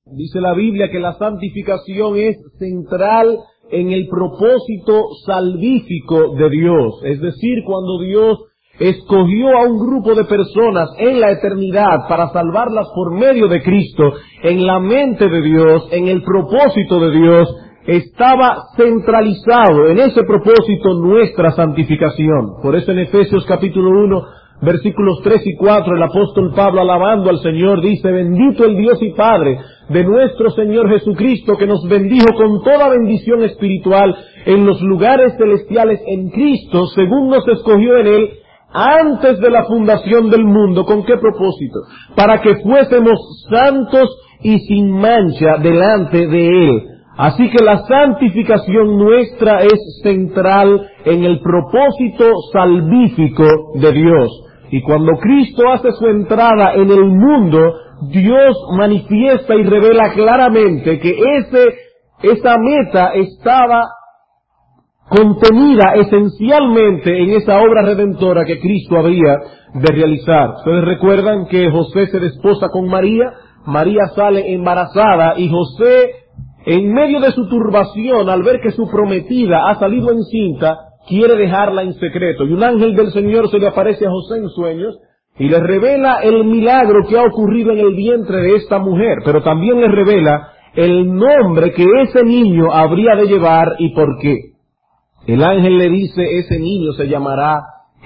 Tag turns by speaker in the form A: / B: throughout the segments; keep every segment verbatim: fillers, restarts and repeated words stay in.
A: Dice la Biblia que la santificación es central en el propósito salvífico de Dios. Es decir, cuando Dios escogió a un grupo de personas en la eternidad para salvarlas por medio de Cristo, en la mente de Dios, en el propósito de Dios, estaba centralizado en ese propósito nuestra santificación. Por eso en Efesios capítulo uno, versículos tres y cuatro, el apóstol Pablo, alabando al Señor, dice: bendito el Dios y Padre de nuestro Señor Jesucristo, que nos bendijo con toda bendición espiritual en los lugares celestiales en Cristo, según nos escogió en Él antes de la fundación del mundo. ¿Con qué propósito? Para que fuésemos santos y sin mancha delante de Él. Así que la santificación nuestra es central en el propósito salvífico de Dios. Y cuando Cristo hace su entrada en el mundo, Dios manifiesta y revela claramente que ese, esa meta estaba contenida esencialmente en esa obra redentora que Cristo había de realizar. Ustedes recuerdan que José se desposa con María, María sale embarazada y José, en medio de su turbación, al ver que su prometida ha salido encinta, quiere dejarla en secreto. Y un ángel del Señor se le aparece a José en sueños y le revela el milagro que ha ocurrido en el vientre de esta mujer, pero también le revela el nombre que ese niño habría de llevar y por qué. El ángel le dice: ese niño se llamará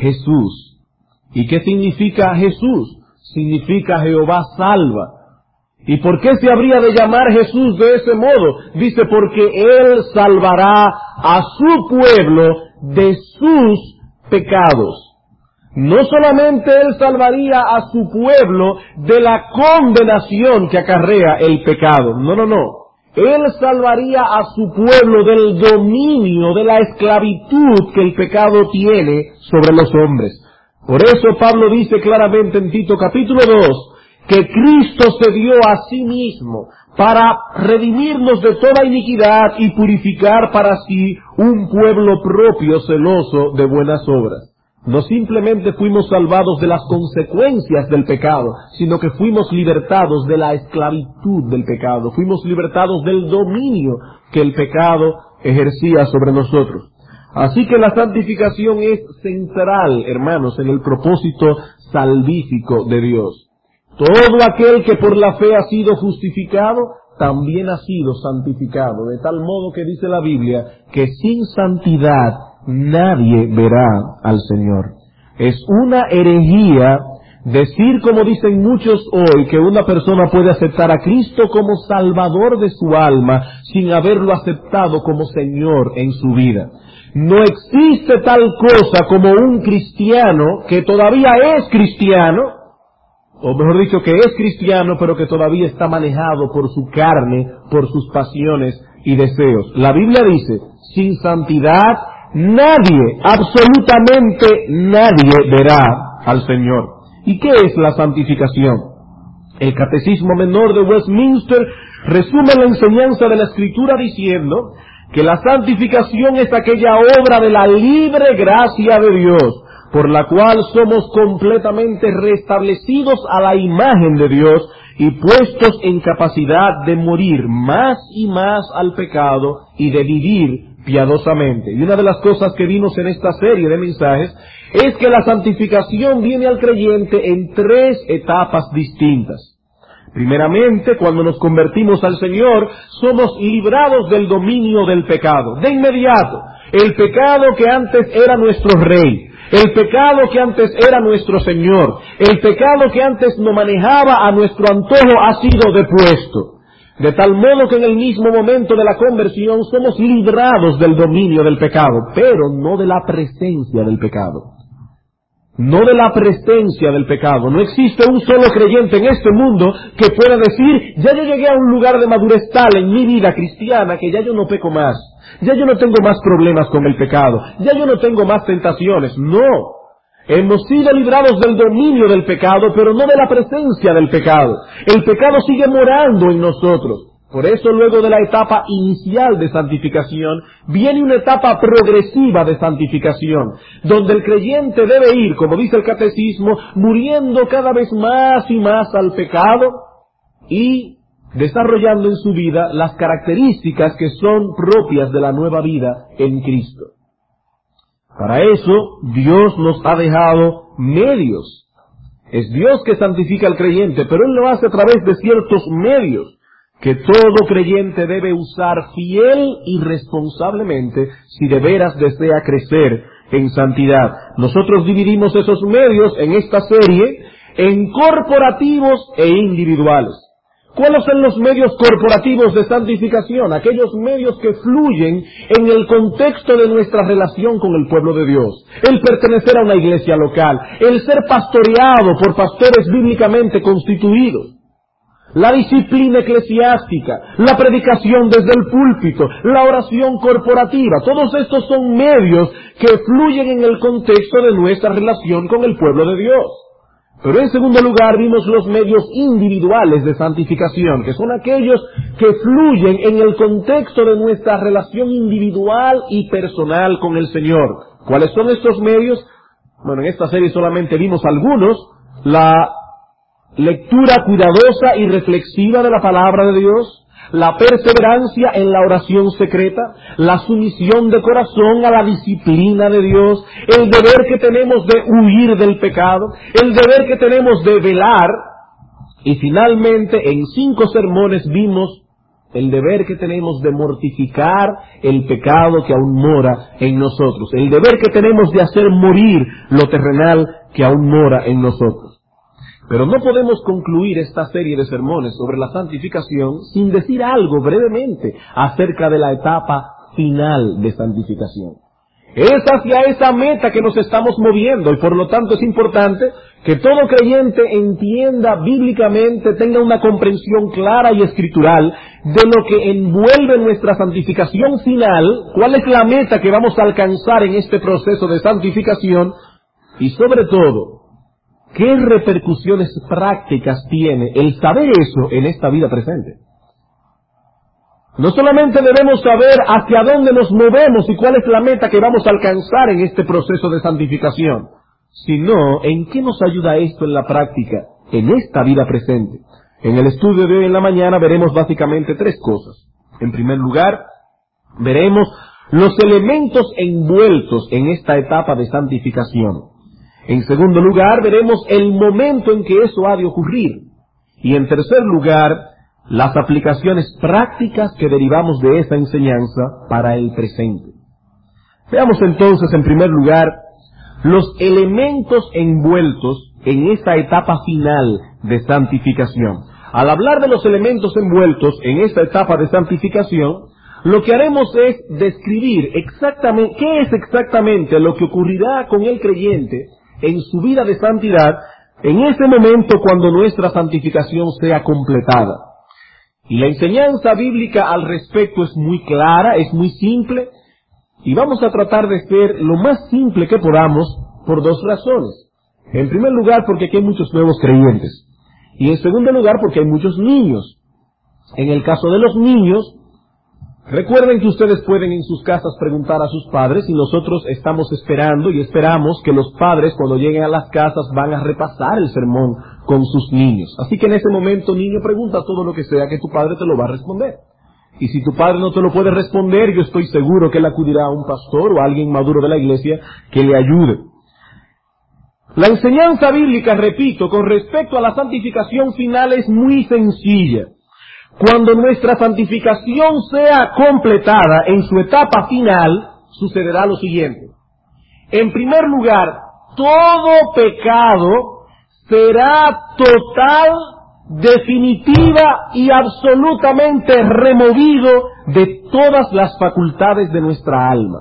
A: Jesús. ¿Y qué significa Jesús? Significa Jehová salva. ¿Y por qué se habría de llamar Jesús de ese modo? Dice: porque Él salvará a su pueblo de sus pecados. No solamente Él salvaría a su pueblo de la condenación que acarrea el pecado. No, no, no. Él salvaría a su pueblo del dominio, de la esclavitud que el pecado tiene sobre los hombres. Por eso Pablo dice claramente en Tito capítulo dos, que Cristo se dio a sí mismo para redimirnos de toda iniquidad y purificar para sí un pueblo propio celoso de buenas obras. No simplemente fuimos salvados de las consecuencias del pecado, sino que fuimos libertados de la esclavitud del pecado, fuimos libertados del dominio que el pecado ejercía sobre nosotros. Así que la santificación es central, hermanos, en el propósito salvífico de Dios. Todo aquel que por la fe ha sido justificado, también ha sido santificado, de tal modo que dice la Biblia que sin santidad nadie verá al Señor. Es una herejía decir, como dicen muchos hoy, que una persona puede aceptar a Cristo como Salvador de su alma sin haberlo aceptado como Señor en su vida. No existe tal cosa como un cristiano que todavía es cristiano, o mejor dicho, que es cristiano, pero que todavía está manejado por su carne, por sus pasiones y deseos. La Biblia dice: sin santidad nadie, absolutamente nadie verá al Señor. ¿Y qué es la santificación? El Catecismo Menor de Westminster resume la enseñanza de la Escritura diciendo que la santificación es aquella obra de la libre gracia de Dios, por la cual somos completamente restablecidos a la imagen de Dios y puestos en capacidad de morir más y más al pecado y de vivir piadosamente. Y una de las cosas que vimos en esta serie de mensajes es que la santificación viene al creyente en tres etapas distintas. Primeramente, cuando nos convertimos al Señor, somos librados del dominio del pecado. De inmediato, el pecado que antes era nuestro rey, el pecado que antes era nuestro Señor, el pecado que antes nos manejaba a nuestro antojo ha sido depuesto. De tal modo que en el mismo momento de la conversión somos librados del dominio del pecado, pero no de la presencia del pecado. No de la presencia del pecado. No existe un solo creyente en este mundo que pueda decir: ya yo llegué a un lugar de madurez tal en mi vida cristiana que ya yo no peco más, ya yo no tengo más problemas con el pecado, ya yo no tengo más tentaciones. No. Hemos sido librados del dominio del pecado, pero no de la presencia del pecado. El pecado sigue morando en nosotros. Por eso, luego de la etapa inicial de santificación, viene una etapa progresiva de santificación, donde el creyente debe ir, como dice el Catecismo, muriendo cada vez más y más al pecado y desarrollando en su vida las características que son propias de la nueva vida en Cristo. Para eso, Dios nos ha dejado medios. Es Dios que santifica al creyente, pero Él lo hace a través de ciertos medios que todo creyente debe usar fiel y responsablemente si de veras desea crecer en santidad. Nosotros dividimos esos medios en esta serie en corporativos e individuales. ¿Cuáles son los medios corporativos de santificación? Aquellos medios que fluyen en el contexto de nuestra relación con el pueblo de Dios. El pertenecer a una iglesia local, el ser pastoreado por pastores bíblicamente constituidos, la disciplina eclesiástica, la predicación desde el púlpito, la oración corporativa. Todos estos son medios que fluyen en el contexto de nuestra relación con el pueblo de Dios. Pero en segundo lugar vimos los medios individuales de santificación, que son aquellos que fluyen en el contexto de nuestra relación individual y personal con el Señor. ¿Cuáles son estos medios? Bueno, en esta serie solamente vimos algunos. La lectura cuidadosa y reflexiva de la palabra de Dios, la perseverancia en la oración secreta, la sumisión de corazón a la disciplina de Dios, el deber que tenemos de huir del pecado, el deber que tenemos de velar, y finalmente en cinco sermones vimos el deber que tenemos de mortificar el pecado que aún mora en nosotros, el deber que tenemos de hacer morir lo terrenal que aún mora en nosotros. Pero no podemos concluir esta serie de sermones sobre la santificación sin decir algo brevemente acerca de la etapa final de santificación. Es hacia esa meta que nos estamos moviendo y por lo tanto es importante que todo creyente entienda bíblicamente, tenga una comprensión clara y escritural de lo que envuelve nuestra santificación final, cuál es la meta que vamos a alcanzar en este proceso de santificación y sobre todo, ¿qué repercusiones prácticas tiene el saber eso en esta vida presente? No solamente debemos saber hacia dónde nos movemos y cuál es la meta que vamos a alcanzar en este proceso de santificación, sino en qué nos ayuda esto en la práctica, en esta vida presente. En el estudio de hoy en la mañana veremos básicamente tres cosas. En primer lugar, veremos los elementos envueltos en esta etapa de santificación. En segundo lugar, veremos el momento en que eso ha de ocurrir. Y en tercer lugar, las aplicaciones prácticas que derivamos de esa enseñanza para el presente. Veamos entonces, en primer lugar, los elementos envueltos en esta etapa final de santificación. Al hablar de los elementos envueltos en esta etapa de santificación, lo que haremos es describir exactamente qué es exactamente lo que ocurrirá con el creyente en su vida de santidad, en ese momento cuando nuestra santificación sea completada. Y la enseñanza bíblica al respecto es muy clara, es muy simple, y vamos a tratar de ser lo más simple que podamos por dos razones. En primer lugar, porque aquí hay muchos nuevos creyentes, y en segundo lugar, porque hay muchos niños. En el caso de los niños, recuerden que ustedes pueden en sus casas preguntar a sus padres y nosotros estamos esperando y esperamos que los padres cuando lleguen a las casas van a repasar el sermón con sus niños. Así que en ese momento, niño, pregunta todo lo que sea que tu padre te lo va a responder. Y si tu padre no te lo puede responder, yo estoy seguro que él acudirá a un pastor o a alguien maduro de la iglesia que le ayude. La enseñanza bíblica, repito, con respecto a la santificación final es muy sencilla. Cuando nuestra santificación sea completada en su etapa final, sucederá lo siguiente. En primer lugar, todo pecado será total, definitiva y absolutamente removido de todas las facultades de nuestra alma.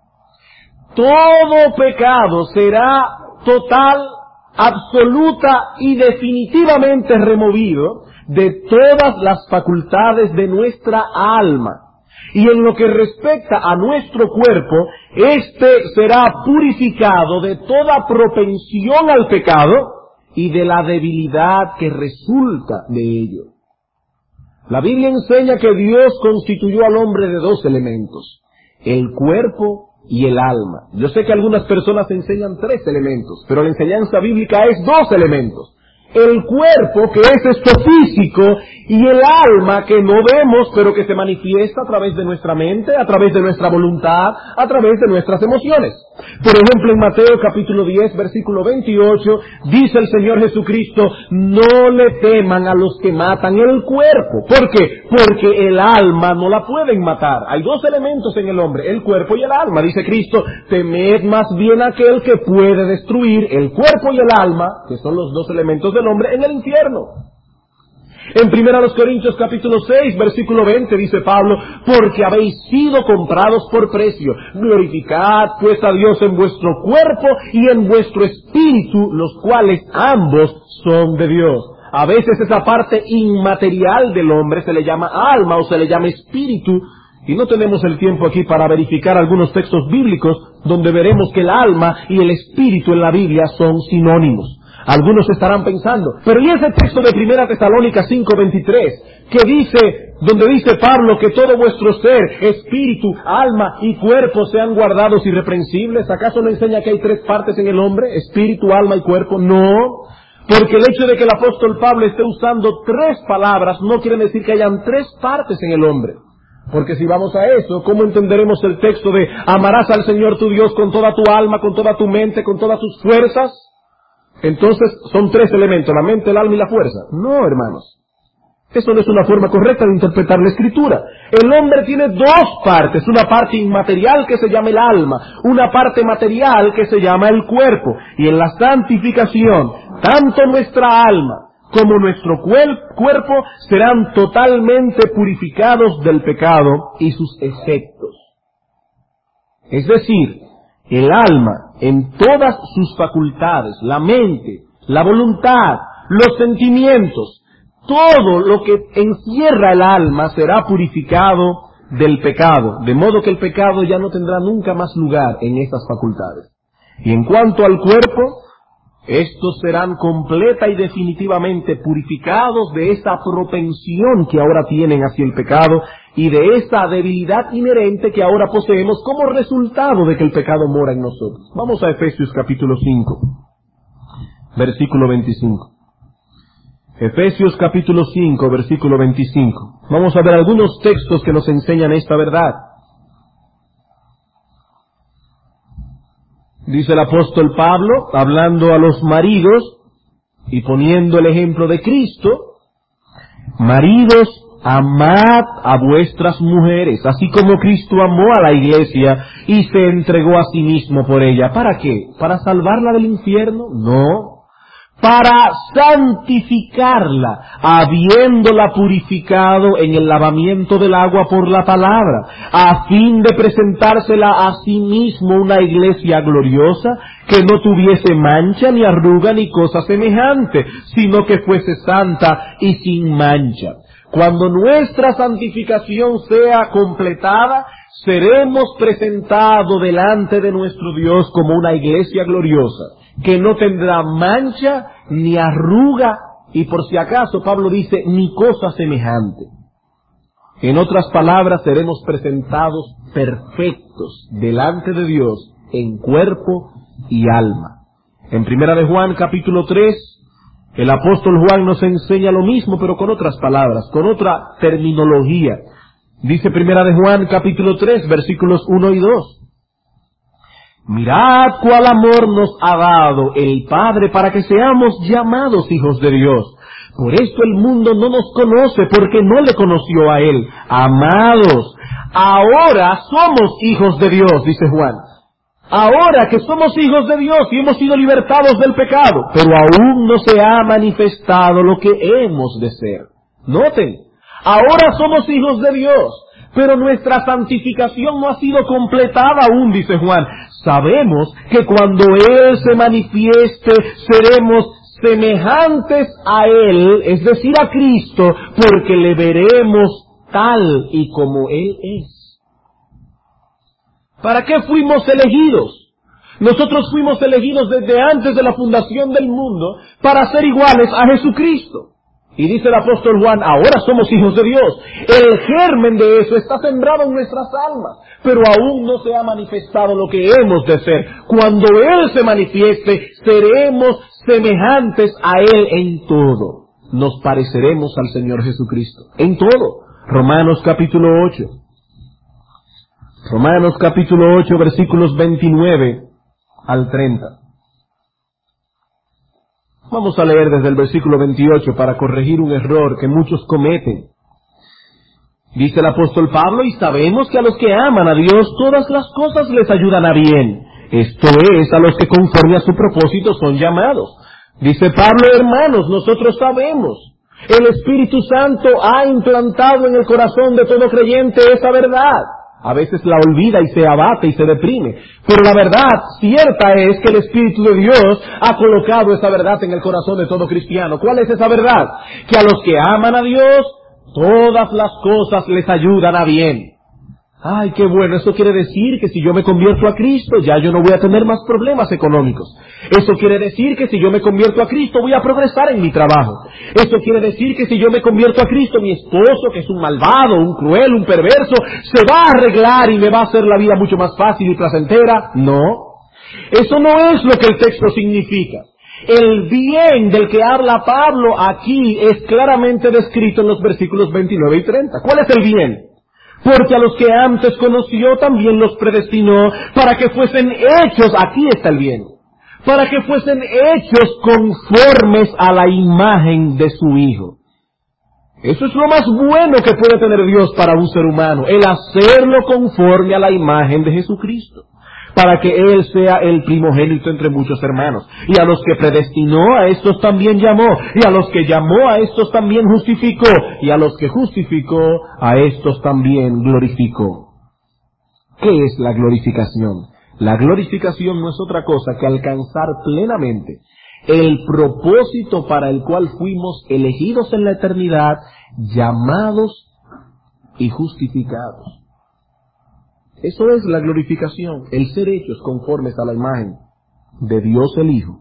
A: Todo pecado será total, absoluta y definitivamente removido de todas las facultades de nuestra alma. Y en lo que respecta a nuestro cuerpo, éste será purificado de toda propensión al pecado y de la debilidad que resulta de ello. La Biblia enseña que Dios constituyó al hombre de dos elementos, el cuerpo y el alma. Yo sé que algunas personas enseñan tres elementos, pero la enseñanza bíblica es dos elementos. El cuerpo, que es esto físico, y el alma que no vemos, pero que se manifiesta a través de nuestra mente, a través de nuestra voluntad, a través de nuestras emociones. Por ejemplo, en Mateo capítulo diez, versículo veintiocho, dice el Señor Jesucristo, no le teman a los que matan el cuerpo. ¿Por qué? Porque el alma no la pueden matar. Hay dos elementos en el hombre, el cuerpo y el alma. Dice Cristo, temed más bien a aquel que puede destruir el cuerpo y el alma, que son los dos elementos del hombre, en el infierno. En primera de Corintios capítulo seis, versículo veinte, dice Pablo, porque habéis sido comprados por precio. Glorificad pues a Dios en vuestro cuerpo y en vuestro espíritu, los cuales ambos son de Dios. A veces esa parte inmaterial del hombre se le llama alma o se le llama espíritu, y no tenemos el tiempo aquí para verificar algunos textos bíblicos donde veremos que el alma y el espíritu en la Biblia son sinónimos. Algunos estarán pensando, pero ¿y ese texto de Primera Tesalónica cinco veintitrés que dice, donde dice Pablo que todo vuestro ser, espíritu, alma y cuerpo sean guardados irreprensibles? ¿Acaso no enseña que hay tres partes en el hombre? Espíritu, alma y cuerpo. No, porque el hecho de que el apóstol Pablo esté usando tres palabras no quiere decir que hayan tres partes en el hombre. Porque si vamos a eso, ¿cómo entenderemos el texto de amarás al Señor tu Dios con toda tu alma, con toda tu mente, con todas tus fuerzas? Entonces, son tres elementos, la mente, el alma y la fuerza. No, hermanos. Eso no es una forma correcta de interpretar la Escritura. El hombre tiene dos partes, una parte inmaterial que se llama el alma, una parte material que se llama el cuerpo. Y en la santificación, tanto nuestra alma como nuestro cuerpo serán totalmente purificados del pecado y sus efectos. Es decir, el alma, en todas sus facultades, la mente, la voluntad, los sentimientos, todo lo que encierra el alma será purificado del pecado, de modo que el pecado ya no tendrá nunca más lugar en estas facultades. Y en cuanto al cuerpo, estos serán completa y definitivamente purificados de esa propensión que ahora tienen hacia el pecado y de esa debilidad inherente que ahora poseemos como resultado de que el pecado mora en nosotros. Vamos a Efesios capítulo cinco, versículo veinticinco. Efesios capítulo cinco, versículo veinticinco. Vamos a ver algunos textos que nos enseñan esta verdad. Dice el apóstol Pablo, hablando a los maridos y poniendo el ejemplo de Cristo, maridos, amad a vuestras mujeres, así como Cristo amó a la iglesia y se entregó a sí mismo por ella. ¿Para qué? ¿Para salvarla del infierno? No. Para santificarla, habiéndola purificado en el lavamiento del agua por la palabra, a fin de presentársela a sí mismo una iglesia gloriosa, que no tuviese mancha, ni arruga, ni cosa semejante, sino que fuese santa y sin mancha. Cuando nuestra santificación sea completada, seremos presentados delante de nuestro Dios como una iglesia gloriosa, que no tendrá mancha, ni arruga, y por si acaso Pablo dice, ni cosa semejante. En otras palabras, seremos presentados perfectos delante de Dios en cuerpo y alma. En Primera de Juan capítulo tres, el apóstol Juan nos enseña lo mismo, pero con otras palabras, con otra terminología. Dice Primera de Juan capítulo tres, versículos uno y dos. Mirad cuál amor nos ha dado el Padre para que seamos llamados hijos de Dios. Por esto el mundo no nos conoce, porque no le conoció a Él. Amados, ahora somos hijos de Dios, dice Juan. Ahora que somos hijos de Dios y hemos sido libertados del pecado, pero aún no se ha manifestado lo que hemos de ser. Noten, ahora somos hijos de Dios, pero nuestra santificación no ha sido completada aún, dice Juan. Sabemos que cuando Él se manifieste, seremos semejantes a Él, es decir, a Cristo, porque le veremos tal y como Él es. ¿Para qué fuimos elegidos? Nosotros fuimos elegidos desde antes de la fundación del mundo para ser iguales a Jesucristo. Y dice el apóstol Juan, ahora somos hijos de Dios. El germen de eso está sembrado en nuestras almas, pero aún no se ha manifestado lo que hemos de ser. Cuando Él se manifieste, seremos semejantes a Él en todo. nos pareceremos al Señor Jesucristo. En todo. Romanos capítulo ocho. Romanos capítulo ocho, versículos veintinueve al treinta. Vamos a leer desde el versículo veintiocho para corregir un error que muchos cometen. Dice el apóstol Pablo, y sabemos que a los que aman a Dios todas las cosas les ayudan a bien. Esto es, a los que conforme a su propósito son llamados. Dice Pablo, hermanos, nosotros sabemos. El Espíritu Santo ha implantado en el corazón de todo creyente esa verdad. A veces la olvida y se abate y se deprime. Pero la verdad cierta es que el Espíritu de Dios ha colocado esa verdad en el corazón de todo cristiano. ¿Cuál es esa verdad? Que a los que aman a Dios, todas las cosas les ayudan a bien. Ay, qué bueno, eso quiere decir que si yo me convierto a Cristo, ya yo no voy a tener más problemas económicos. Eso quiere decir que si yo me convierto a Cristo, voy a progresar en mi trabajo. Eso quiere decir que si yo me convierto a Cristo, mi esposo, que es un malvado, un cruel, un perverso, se va a arreglar y me va a hacer la vida mucho más fácil y placentera. No, eso no es lo que el texto significa. El bien del que habla Pablo aquí es claramente descrito en los versículos veintinueve y treinta. ¿Cuál es el bien? Porque a los que antes conoció también los predestinó para que fuesen hechos, aquí está el bien, para que fuesen hechos conformes a la imagen de su Hijo. Eso es lo más bueno que puede tener Dios para un ser humano, el hacerlo conforme a la imagen de Jesucristo, para que Él sea el primogénito entre muchos hermanos. Y a los que predestinó, a estos también llamó. Y a los que llamó, a estos también justificó. Y a los que justificó, a estos también glorificó. ¿Qué es la glorificación? La glorificación no es otra cosa que alcanzar plenamente el propósito para el cual fuimos elegidos en la eternidad, llamados y justificados. Eso es la glorificación, el ser hechos conformes a la imagen de Dios el Hijo,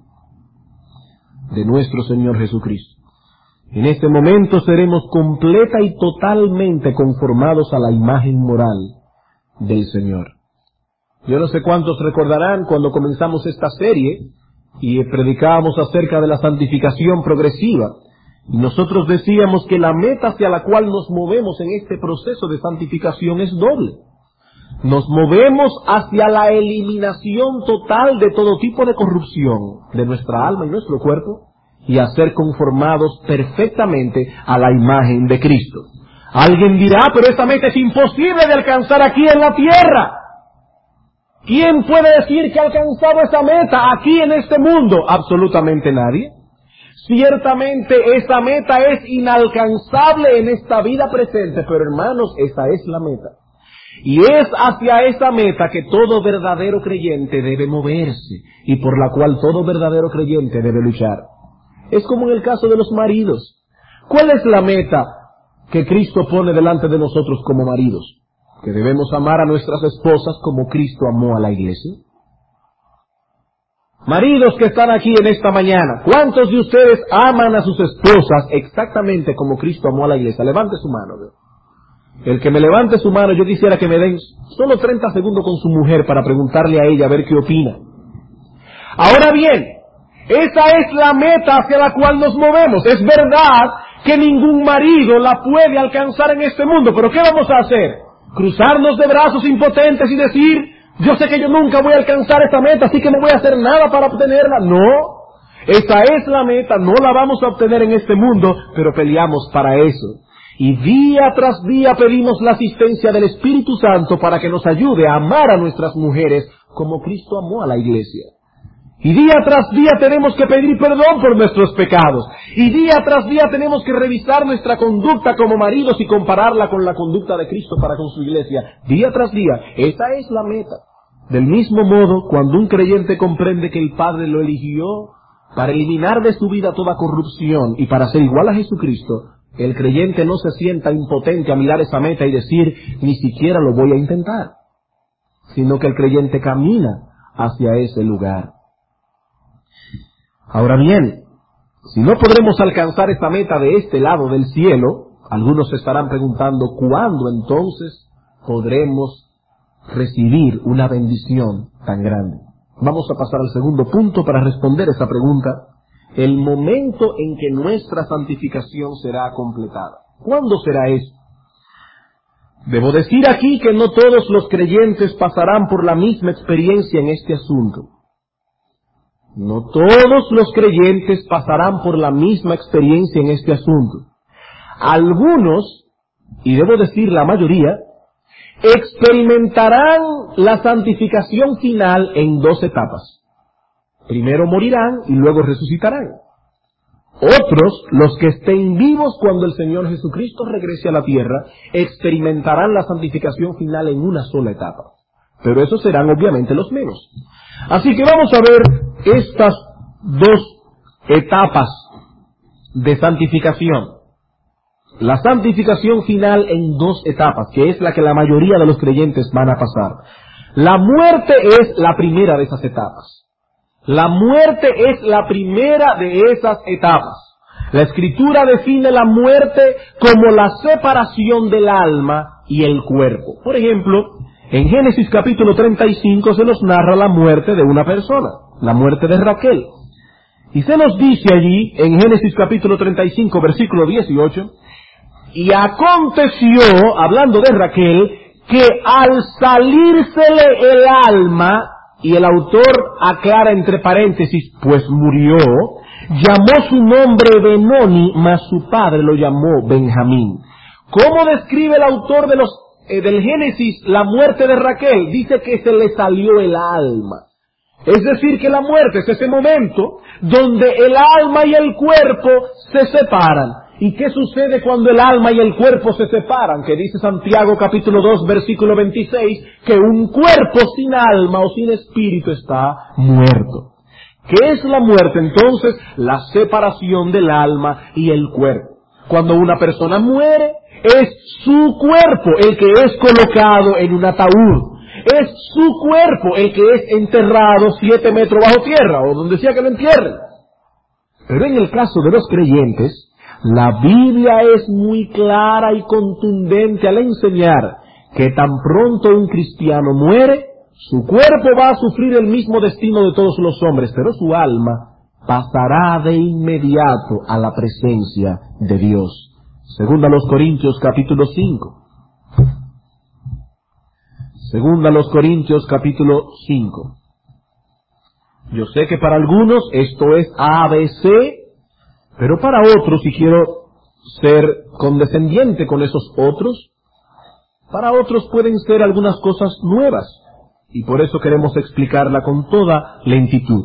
A: de nuestro Señor Jesucristo. En este momento seremos completa y totalmente conformados a la imagen moral del Señor. Yo no sé cuántos recordarán cuando comenzamos esta serie y predicábamos acerca de la santificación progresiva. Y nosotros decíamos que la meta hacia la cual nos movemos en este proceso de santificación es doble. Nos movemos hacia la eliminación total de todo tipo de corrupción de nuestra alma y nuestro cuerpo y a ser conformados perfectamente a la imagen de Cristo. Alguien dirá, pero esa meta es imposible de alcanzar aquí en la tierra. ¿Quién puede decir que ha alcanzado esa meta aquí en este mundo? Absolutamente nadie. Ciertamente esa meta es inalcanzable en esta vida presente, pero hermanos, esa es la meta. Y es hacia esa meta que todo verdadero creyente debe moverse y por la cual todo verdadero creyente debe luchar. Es como en el caso de los maridos. ¿Cuál es la meta que Cristo pone delante de nosotros como maridos? Que debemos amar a nuestras esposas como Cristo amó a la iglesia. Maridos que están aquí en esta mañana, ¿cuántos de ustedes aman a sus esposas exactamente como Cristo amó a la iglesia? Levante su mano. ¿Ve? El que me levante su mano, yo quisiera que me den solo treinta segundos con su mujer para preguntarle a ella a ver qué opina. Ahora bien, esa es la meta hacia la cual nos movemos. Es verdad que ningún marido la puede alcanzar en este mundo, pero ¿qué vamos a hacer? ¿Cruzarnos de brazos impotentes y decir, yo sé que yo nunca voy a alcanzar esta meta, así que no voy a hacer nada para obtenerla? No, esa es la meta, no la vamos a obtener en este mundo, pero peleamos para eso. Y día tras día pedimos la asistencia del Espíritu Santo para que nos ayude a amar a nuestras mujeres como Cristo amó a la iglesia. Y día tras día tenemos que pedir perdón por nuestros pecados. Y día tras día tenemos que revisar nuestra conducta como maridos y compararla con la conducta de Cristo para con su iglesia. Día tras día, esa es la meta. Del mismo modo, cuando un creyente comprende que el Padre lo eligió para eliminar de su vida toda corrupción y para ser igual a Jesucristo, el creyente no se sienta impotente a mirar esa meta y decir, ni siquiera lo voy a intentar, sino que el creyente camina hacia ese lugar. Ahora bien, si no podremos alcanzar esta meta de este lado del cielo, algunos se estarán preguntando, ¿cuándo entonces podremos recibir una bendición tan grande? Vamos a pasar al segundo punto para responder esa pregunta. el momento en que nuestra santificación será completada. ¿Cuándo será eso? Debo decir aquí que no todos los creyentes pasarán por la misma experiencia en este asunto. No todos los creyentes pasarán por la misma experiencia en este asunto. Algunos, y debo decir la mayoría, experimentarán la santificación final en dos etapas. Primero morirán y luego resucitarán. Otros, los que estén vivos cuando el Señor Jesucristo regrese a la tierra, experimentarán la santificación final en una sola etapa. Pero esos serán obviamente los menos. Así que vamos a ver estas dos etapas de santificación. La santificación final en dos etapas, que es la que la mayoría de los creyentes van a pasar. La muerte es la primera de esas etapas. La muerte es la primera de esas etapas. La Escritura define la muerte como la separación del alma y el cuerpo. Por ejemplo, en Génesis capítulo treinta y cinco se nos narra la muerte de una persona, la muerte de Raquel. Y se nos dice allí, en Génesis capítulo treinta y cinco, versículo dieciocho, y aconteció, hablando de Raquel, que al salírsele el alma, y el autor aclara entre paréntesis, pues murió, llamó su nombre Benoni, mas su padre lo llamó Benjamín. ¿Cómo describe el autor de los, eh, del Génesis la muerte de Raquel? Dice que se le salió el alma. Es decir, que la muerte es ese momento donde el alma y el cuerpo se separan. ¿Y qué sucede cuando el alma y el cuerpo se separan? Que dice Santiago capítulo dos versículo veintiséis, que un cuerpo sin alma o sin espíritu está muerto. ¿Qué es la muerte entonces? La separación del alma y el cuerpo. Cuando una persona muere, es su cuerpo el que es colocado en un ataúd. Es su cuerpo el que es enterrado siete metros bajo tierra, o donde sea que lo entierren. Pero en el caso de los creyentes, la Biblia es muy clara y contundente al enseñar que tan pronto un cristiano muere, su cuerpo va a sufrir el mismo destino de todos los hombres, pero su alma pasará de inmediato a la presencia de Dios. Segunda a los Corintios capítulo cinco. Segunda a los Corintios capítulo cinco. Yo sé que para algunos esto es A B C, pero para otros, y quiero ser condescendiente con esos otros, para otros pueden ser algunas cosas nuevas, y por eso queremos explicarla con toda lentitud.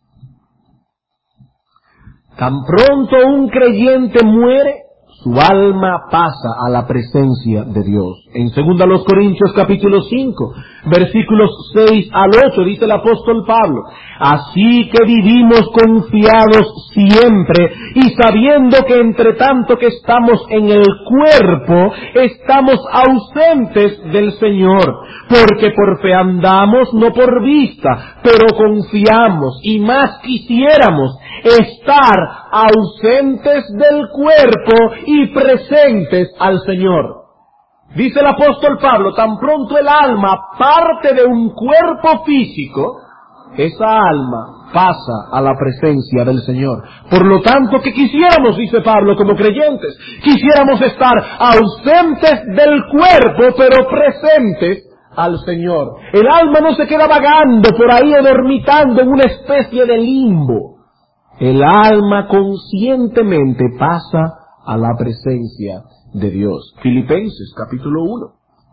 A: Tan pronto un creyente muere, su alma pasa a la presencia de Dios. En segunda a los Corintios capítulo cinco, versículos seis al ocho, dice el apóstol Pablo: así que vivimos confiados siempre, y sabiendo que entre tanto que estamos en el cuerpo, estamos ausentes del Señor, porque por fe andamos, no por vista, pero confiamos, y más quisiéramos estar ausentes del cuerpo y presentes al Señor. Dice el apóstol Pablo, tan pronto el alma parte de un cuerpo físico, esa alma pasa a la presencia del Señor. Por lo tanto, ¿qué quisiéramos? Dice Pablo, como creyentes, quisiéramos estar ausentes del cuerpo, pero presentes al Señor. El alma no se queda vagando por ahí o dormitando en una especie de limbo. El alma conscientemente pasa a la presencia de Dios. Filipenses capítulo uno.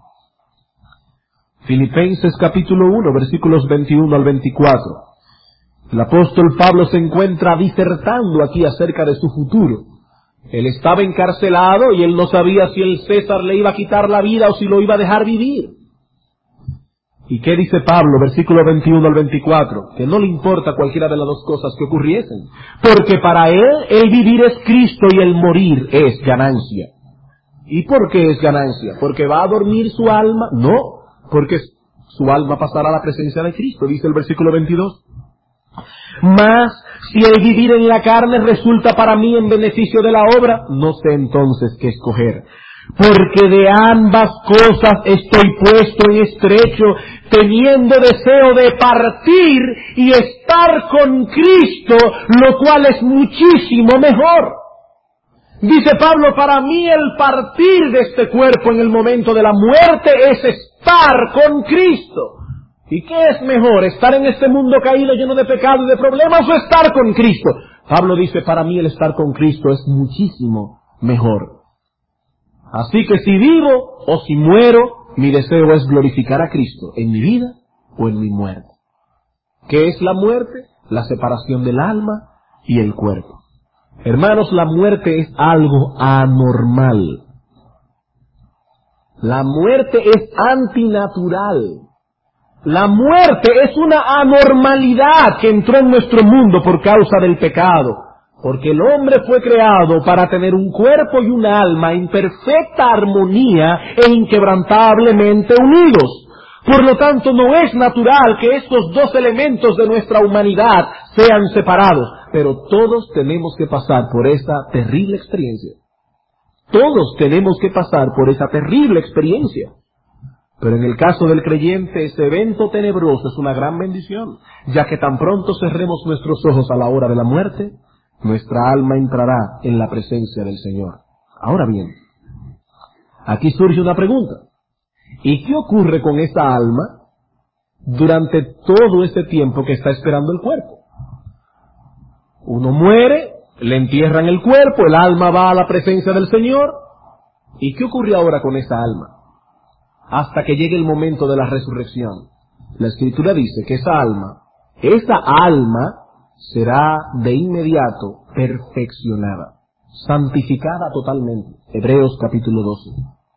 A: Filipenses capítulo uno, versículos veintiuno al veinticuatro. El apóstol Pablo se encuentra disertando aquí acerca de su futuro. Él estaba encarcelado y él no sabía si el César le iba a quitar la vida o si lo iba a dejar vivir. ¿Y qué dice Pablo, versículo veintiuno al veinticuatro? Que no le importa cualquiera de las dos cosas que ocurriesen, porque para él el vivir es Cristo y el morir es ganancia. ¿Y por qué es ganancia? ¿Porque va a dormir su alma? No, porque su alma pasará a la presencia de Cristo, dice el versículo veintidós. Mas, si el vivir en la carne resulta para mí en beneficio de la obra, no sé entonces qué escoger. porque de ambas cosas estoy puesto en estrecho, teniendo deseo de partir y estar con Cristo, lo cual es muchísimo mejor. Dice Pablo, para mí el partir de este cuerpo en el momento de la muerte es estar con Cristo. ¿Y qué es mejor? ¿Estar en este mundo caído lleno de pecado y de problemas o estar con Cristo? Pablo dice, para mí el estar con Cristo es muchísimo mejor. Así que si vivo o si muero, mi deseo es glorificar a Cristo en mi vida o en mi muerte. ¿Qué es la muerte? La separación del alma y el cuerpo. Hermanos, la muerte es algo anormal. La muerte es antinatural. La muerte es una anormalidad que entró en nuestro mundo por causa del pecado. Porque el hombre fue creado para tener un cuerpo y un alma en perfecta armonía e inquebrantablemente unidos. Por lo tanto, no es natural que estos dos elementos de nuestra humanidad sean separados. Pero todos tenemos que pasar por esa terrible experiencia. Todos tenemos que pasar por esa terrible experiencia. Pero en el caso del creyente, ese evento tenebroso es una gran bendición, ya que tan pronto cerremos nuestros ojos a la hora de la muerte, nuestra alma entrará en la presencia del Señor. Ahora bien, aquí surge una pregunta. ¿Y qué ocurre con esa alma durante todo ese tiempo que está esperando el cuerpo? Uno muere, le entierran el cuerpo, el alma va a la presencia del Señor. ¿Y qué ocurre ahora con esa alma? Hasta que llegue el momento de la resurrección. La Escritura dice que esa alma, esa alma será de inmediato perfeccionada, santificada totalmente. Hebreos capítulo doce.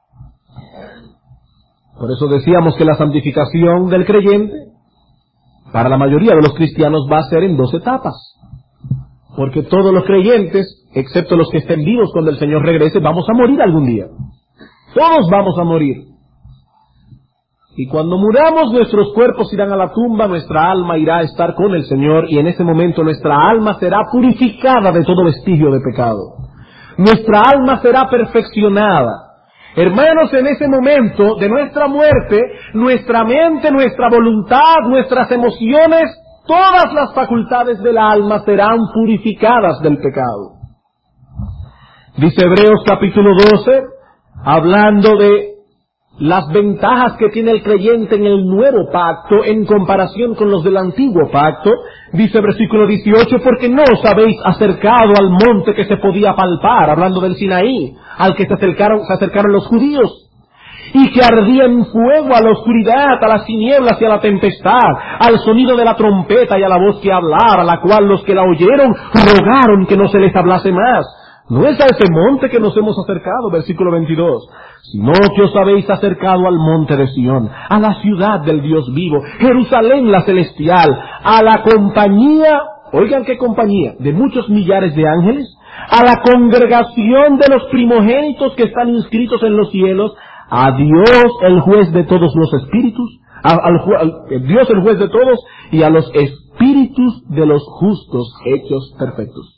A: Por eso decíamos que la santificación del creyente, para la mayoría de los cristianos, va a ser en dos etapas. Porque todos los creyentes, excepto los que estén vivos cuando el Señor regrese, vamos a morir algún día. Todos vamos a morir. Y cuando muramos, nuestros cuerpos irán a la tumba, nuestra alma irá a estar con el Señor, y en ese momento nuestra alma será purificada de todo vestigio de pecado. Nuestra alma será perfeccionada. Hermanos, en ese momento de nuestra muerte, nuestra mente, nuestra voluntad, nuestras emociones, todas las facultades del alma serán purificadas del pecado. Dice Hebreos capítulo doce, hablando de las ventajas que tiene el creyente en el nuevo pacto en comparación con los del antiguo pacto, dice versículo dieciocho, porque no os habéis acercado al monte que se podía palpar, hablando del Sinaí, al que se acercaron, se acercaron los judíos, y que ardía en fuego a la oscuridad, a las tinieblas y a la tempestad, al sonido de la trompeta y a la voz que hablaba, la cual los que la oyeron rogaron que no se les hablase más. No es a ese monte que nos hemos acercado, versículo veintidós, sino que os habéis acercado al monte de Sión, a la ciudad del Dios vivo, Jerusalén la celestial, a la compañía, oigan qué compañía, de muchos millares de ángeles, a la congregación de los primogénitos que están inscritos en los cielos, a Dios el juez de todos los espíritus, a, al, al, Dios el juez de todos, y a los espíritus de los justos hechos perfectos.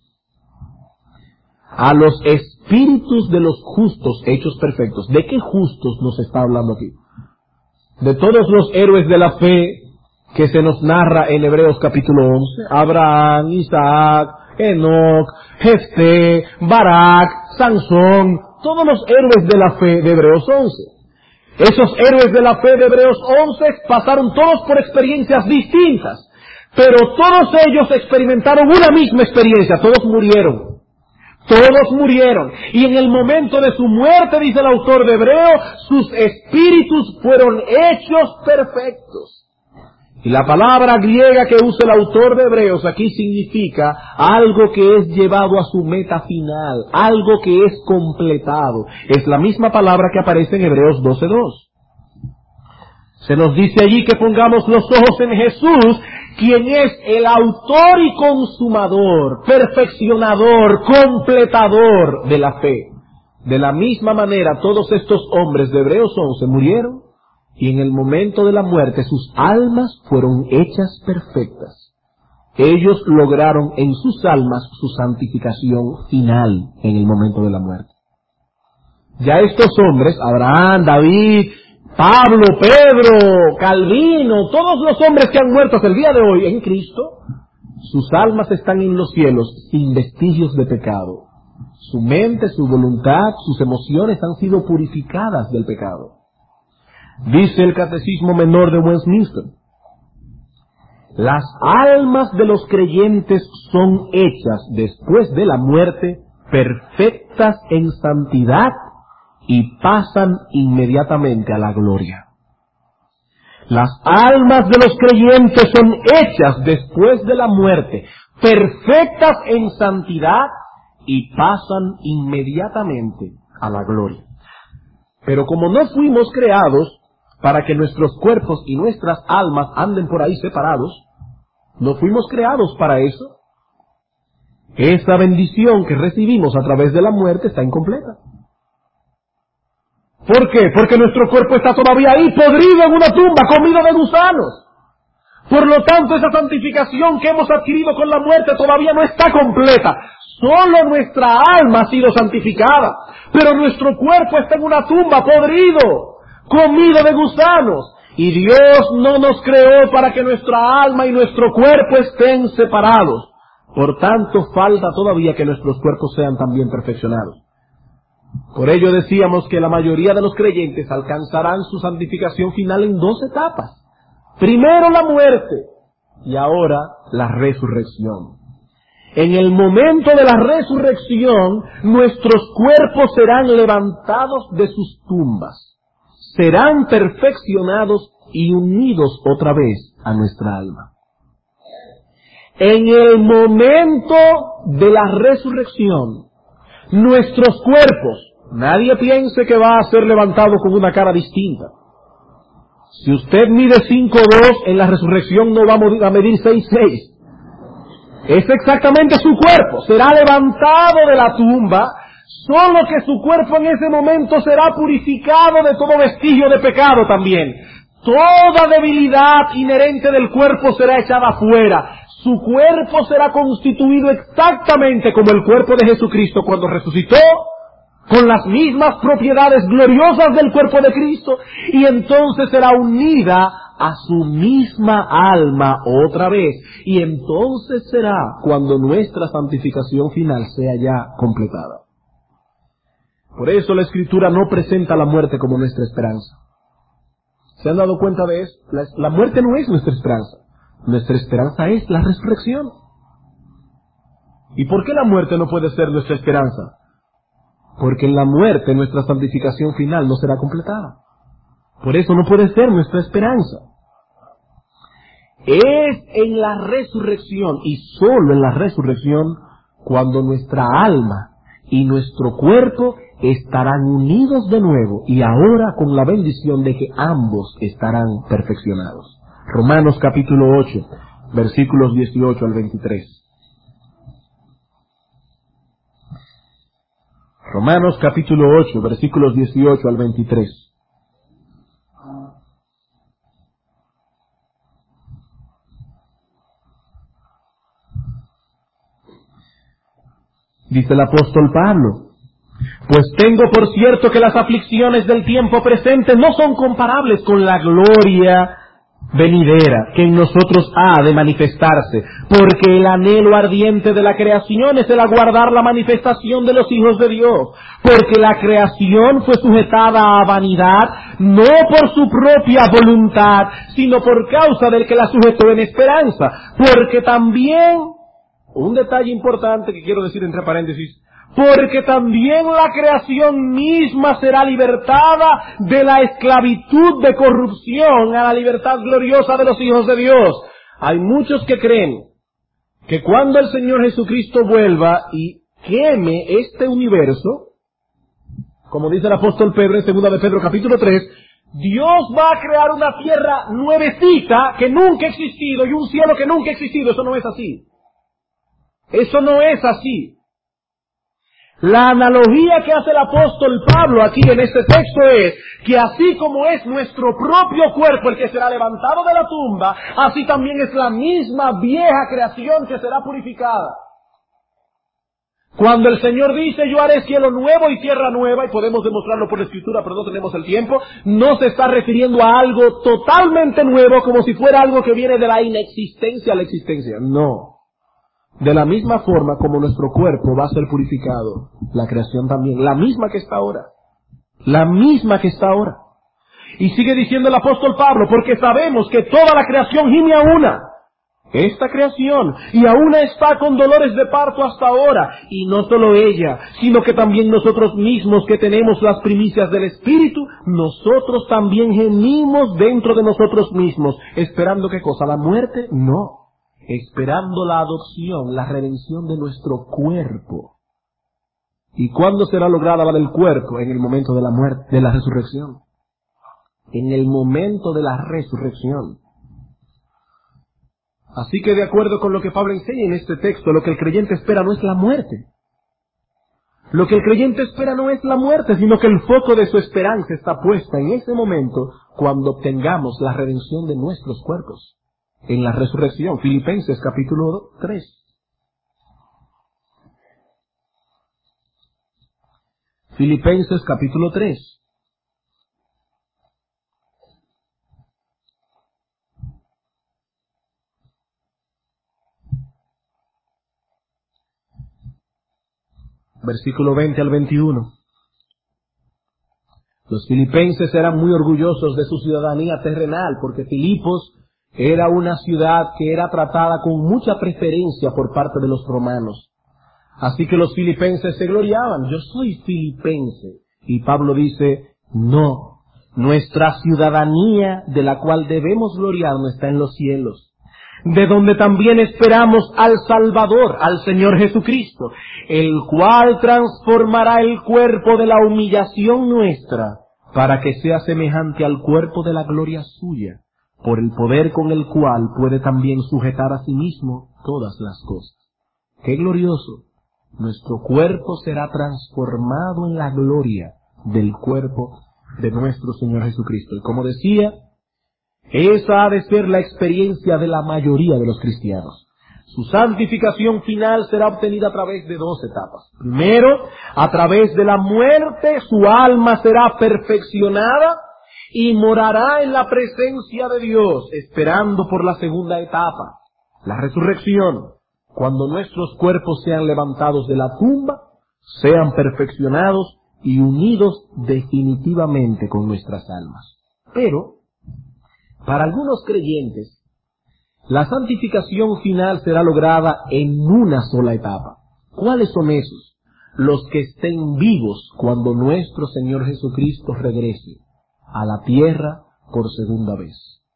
A: A los espíritus de los justos hechos perfectos. ¿De qué justos nos está hablando aquí? De todos los héroes de la fe que se nos narra en Hebreos capítulo once. Abraham, Isaac, Enoc, Jefté, Barak, Sansón. Todos los héroes de la fe de Hebreos once. Esos héroes de la fe de Hebreos once pasaron todos por experiencias distintas. Pero todos ellos experimentaron una misma experiencia. Todos murieron. Todos murieron, y en el momento de su muerte, dice el autor de Hebreos, sus espíritus fueron hechos perfectos. Y la palabra griega que usa el autor de Hebreos aquí significa algo que es llevado a su meta final, algo que es completado. Es la misma palabra que aparece en Hebreos doce dos. Se nos dice allí que pongamos los ojos en Jesús, quien es el autor y consumador, perfeccionador, completador de la fe. De la misma manera, todos estos hombres de Hebreos once murieron, y en el momento de la muerte sus almas fueron hechas perfectas. Ellos lograron en sus almas su santificación final en el momento de la muerte. Ya estos hombres, Abraham, David, Pablo, Pedro, Calvino, todos los hombres que han muerto hasta el día de hoy en Cristo, sus almas están en los cielos sin vestigios de pecado. Su mente, su voluntad, sus emociones han sido purificadas del pecado. Dice el Catecismo Menor de Westminster: las almas de los creyentes son hechas después de la muerte perfectas en santidad y pasan inmediatamente a la gloria. Las almas de los creyentes son hechas después de la muerte perfectas en santidad y pasan inmediatamente a la gloria. Pero como no fuimos creados para que nuestros cuerpos y nuestras almas anden por ahí separados, no fuimos creados para eso. Esa bendición que recibimos a través de la muerte está incompleta. ¿Por qué? Porque nuestro cuerpo está todavía ahí, podrido en una tumba, comido de gusanos. Por lo tanto, esa santificación que hemos adquirido con la muerte todavía no está completa. Solo nuestra alma ha sido santificada, pero nuestro cuerpo está en una tumba, podrido, comido de gusanos. Y Dios no nos creó para que nuestra alma y nuestro cuerpo estén separados. Por tanto, falta todavía que nuestros cuerpos sean también perfeccionados. Por ello decíamos que la mayoría de los creyentes alcanzarán su santificación final en dos etapas. Primero la muerte y ahora la resurrección. En el momento de la resurrección, nuestros cuerpos serán levantados de sus tumbas, serán perfeccionados y unidos otra vez a nuestra alma. En el momento de la resurrección, nuestros cuerpos, nadie piense que va a ser levantado con una cara distinta. Si usted mide cinco dos, en la resurrección no va a medir seis seis. Es exactamente su cuerpo, será levantado de la tumba, solo que su cuerpo en ese momento será purificado de todo vestigio de pecado también. Toda debilidad inherente del cuerpo será echada afuera. Su cuerpo será constituido exactamente como el cuerpo de Jesucristo cuando resucitó, con las mismas propiedades gloriosas del cuerpo de Cristo, y entonces será unida a su misma alma otra vez, y entonces será cuando nuestra santificación final sea ya completada. Por eso la Escritura no presenta la muerte como nuestra esperanza. ¿Se han dado cuenta de eso? La, la muerte no es nuestra esperanza. Nuestra esperanza es la resurrección. ¿Y por qué la muerte no puede ser nuestra esperanza? Porque en la muerte nuestra santificación final no será completada. Por eso no puede ser nuestra esperanza. Es en la resurrección, y solo en la resurrección, cuando nuestra alma y nuestro cuerpo estarán unidos de nuevo, y ahora con la bendición de que ambos estarán perfeccionados. Romanos capítulo ocho, versículos dieciocho al veintitrés. Romanos capítulo ocho, versículos dieciocho al veintitrés. Dice el apóstol Pablo: pues tengo por cierto que las aflicciones del tiempo presente no son comparables con la gloria venidera que en nosotros ha de manifestarse, porque el anhelo ardiente de la creación es el aguardar la manifestación de los hijos de Dios, porque la creación fue sujetada a vanidad, no por su propia voluntad, sino por causa del que la sujetó en esperanza, porque también, un detalle importante que quiero decir entre paréntesis, porque también la creación misma será libertada de la esclavitud de corrupción a la libertad gloriosa de los hijos de Dios. Hay muchos que creen que cuando el Señor Jesucristo vuelva y queme este universo, como dice el apóstol Pedro en segunda de Pedro capítulo tres, Dios va a crear una tierra nuevecita que nunca ha existido y un cielo que nunca ha existido. Eso no es así. Eso no es así. La analogía que hace el apóstol Pablo aquí en este texto es que así como es nuestro propio cuerpo el que será levantado de la tumba, así también es la misma vieja creación que será purificada. Cuando el Señor dice, yo haré cielo nuevo y tierra nueva, y podemos demostrarlo por la Escritura, pero no tenemos el tiempo, no se está refiriendo a algo totalmente nuevo, como si fuera algo que viene de la inexistencia a la existencia. No. De la misma forma como nuestro cuerpo va a ser purificado, la creación también, la misma que está ahora. La misma que está ahora. Y sigue diciendo el apóstol Pablo, porque sabemos que toda la creación gime a una. Esta creación, y aún está con dolores de parto hasta ahora, y no solo ella, sino que también nosotros mismos que tenemos las primicias del Espíritu, nosotros también gemimos dentro de nosotros mismos, esperando ¿qué cosa? ¿La muerte? No, esperando la adopción, la redención de nuestro cuerpo. ¿Y cuándo será lograda la del cuerpo? En el momento de la muerte, de la resurrección. En el momento de la resurrección. Así que de acuerdo con lo que Pablo enseña en este texto, lo que el creyente espera no es la muerte. Lo que el creyente espera no es la muerte, sino que el foco de su esperanza está puesta en ese momento cuando obtengamos la redención de nuestros cuerpos. En la resurrección. Filipenses capítulo tres. Filipenses capítulo tres. Versículo veinte al veintiuno. Los filipenses eran muy orgullosos de su ciudadanía terrenal, porque Filipos era una ciudad que era tratada con mucha preferencia por parte de los romanos. Así que los filipenses se gloriaban. Yo soy filipense. Y Pablo dice, no, nuestra ciudadanía de la cual debemos gloriarnos está en los cielos, de donde también esperamos al Salvador, al Señor Jesucristo, el cual transformará el cuerpo de la humillación nuestra, para que sea semejante al cuerpo de la gloria suya, por el poder con el cual puede también sujetar a sí mismo todas las cosas. ¡Qué glorioso! Nuestro cuerpo será transformado en la gloria del cuerpo de nuestro Señor Jesucristo. Y como decía, esa ha de ser la experiencia de la mayoría de los cristianos. Su santificación final será obtenida a través de dos etapas. Primero, a través de la muerte, su alma será perfeccionada y morará en la presencia de Dios, esperando por la segunda etapa, la resurrección, cuando nuestros cuerpos sean levantados de la tumba, sean perfeccionados y unidos definitivamente con nuestras almas. Pero, para algunos creyentes, la santificación final será lograda en una sola etapa. ¿Cuáles son esos? Los que estén vivos cuando nuestro Señor Jesucristo regrese a la tierra por segunda vez.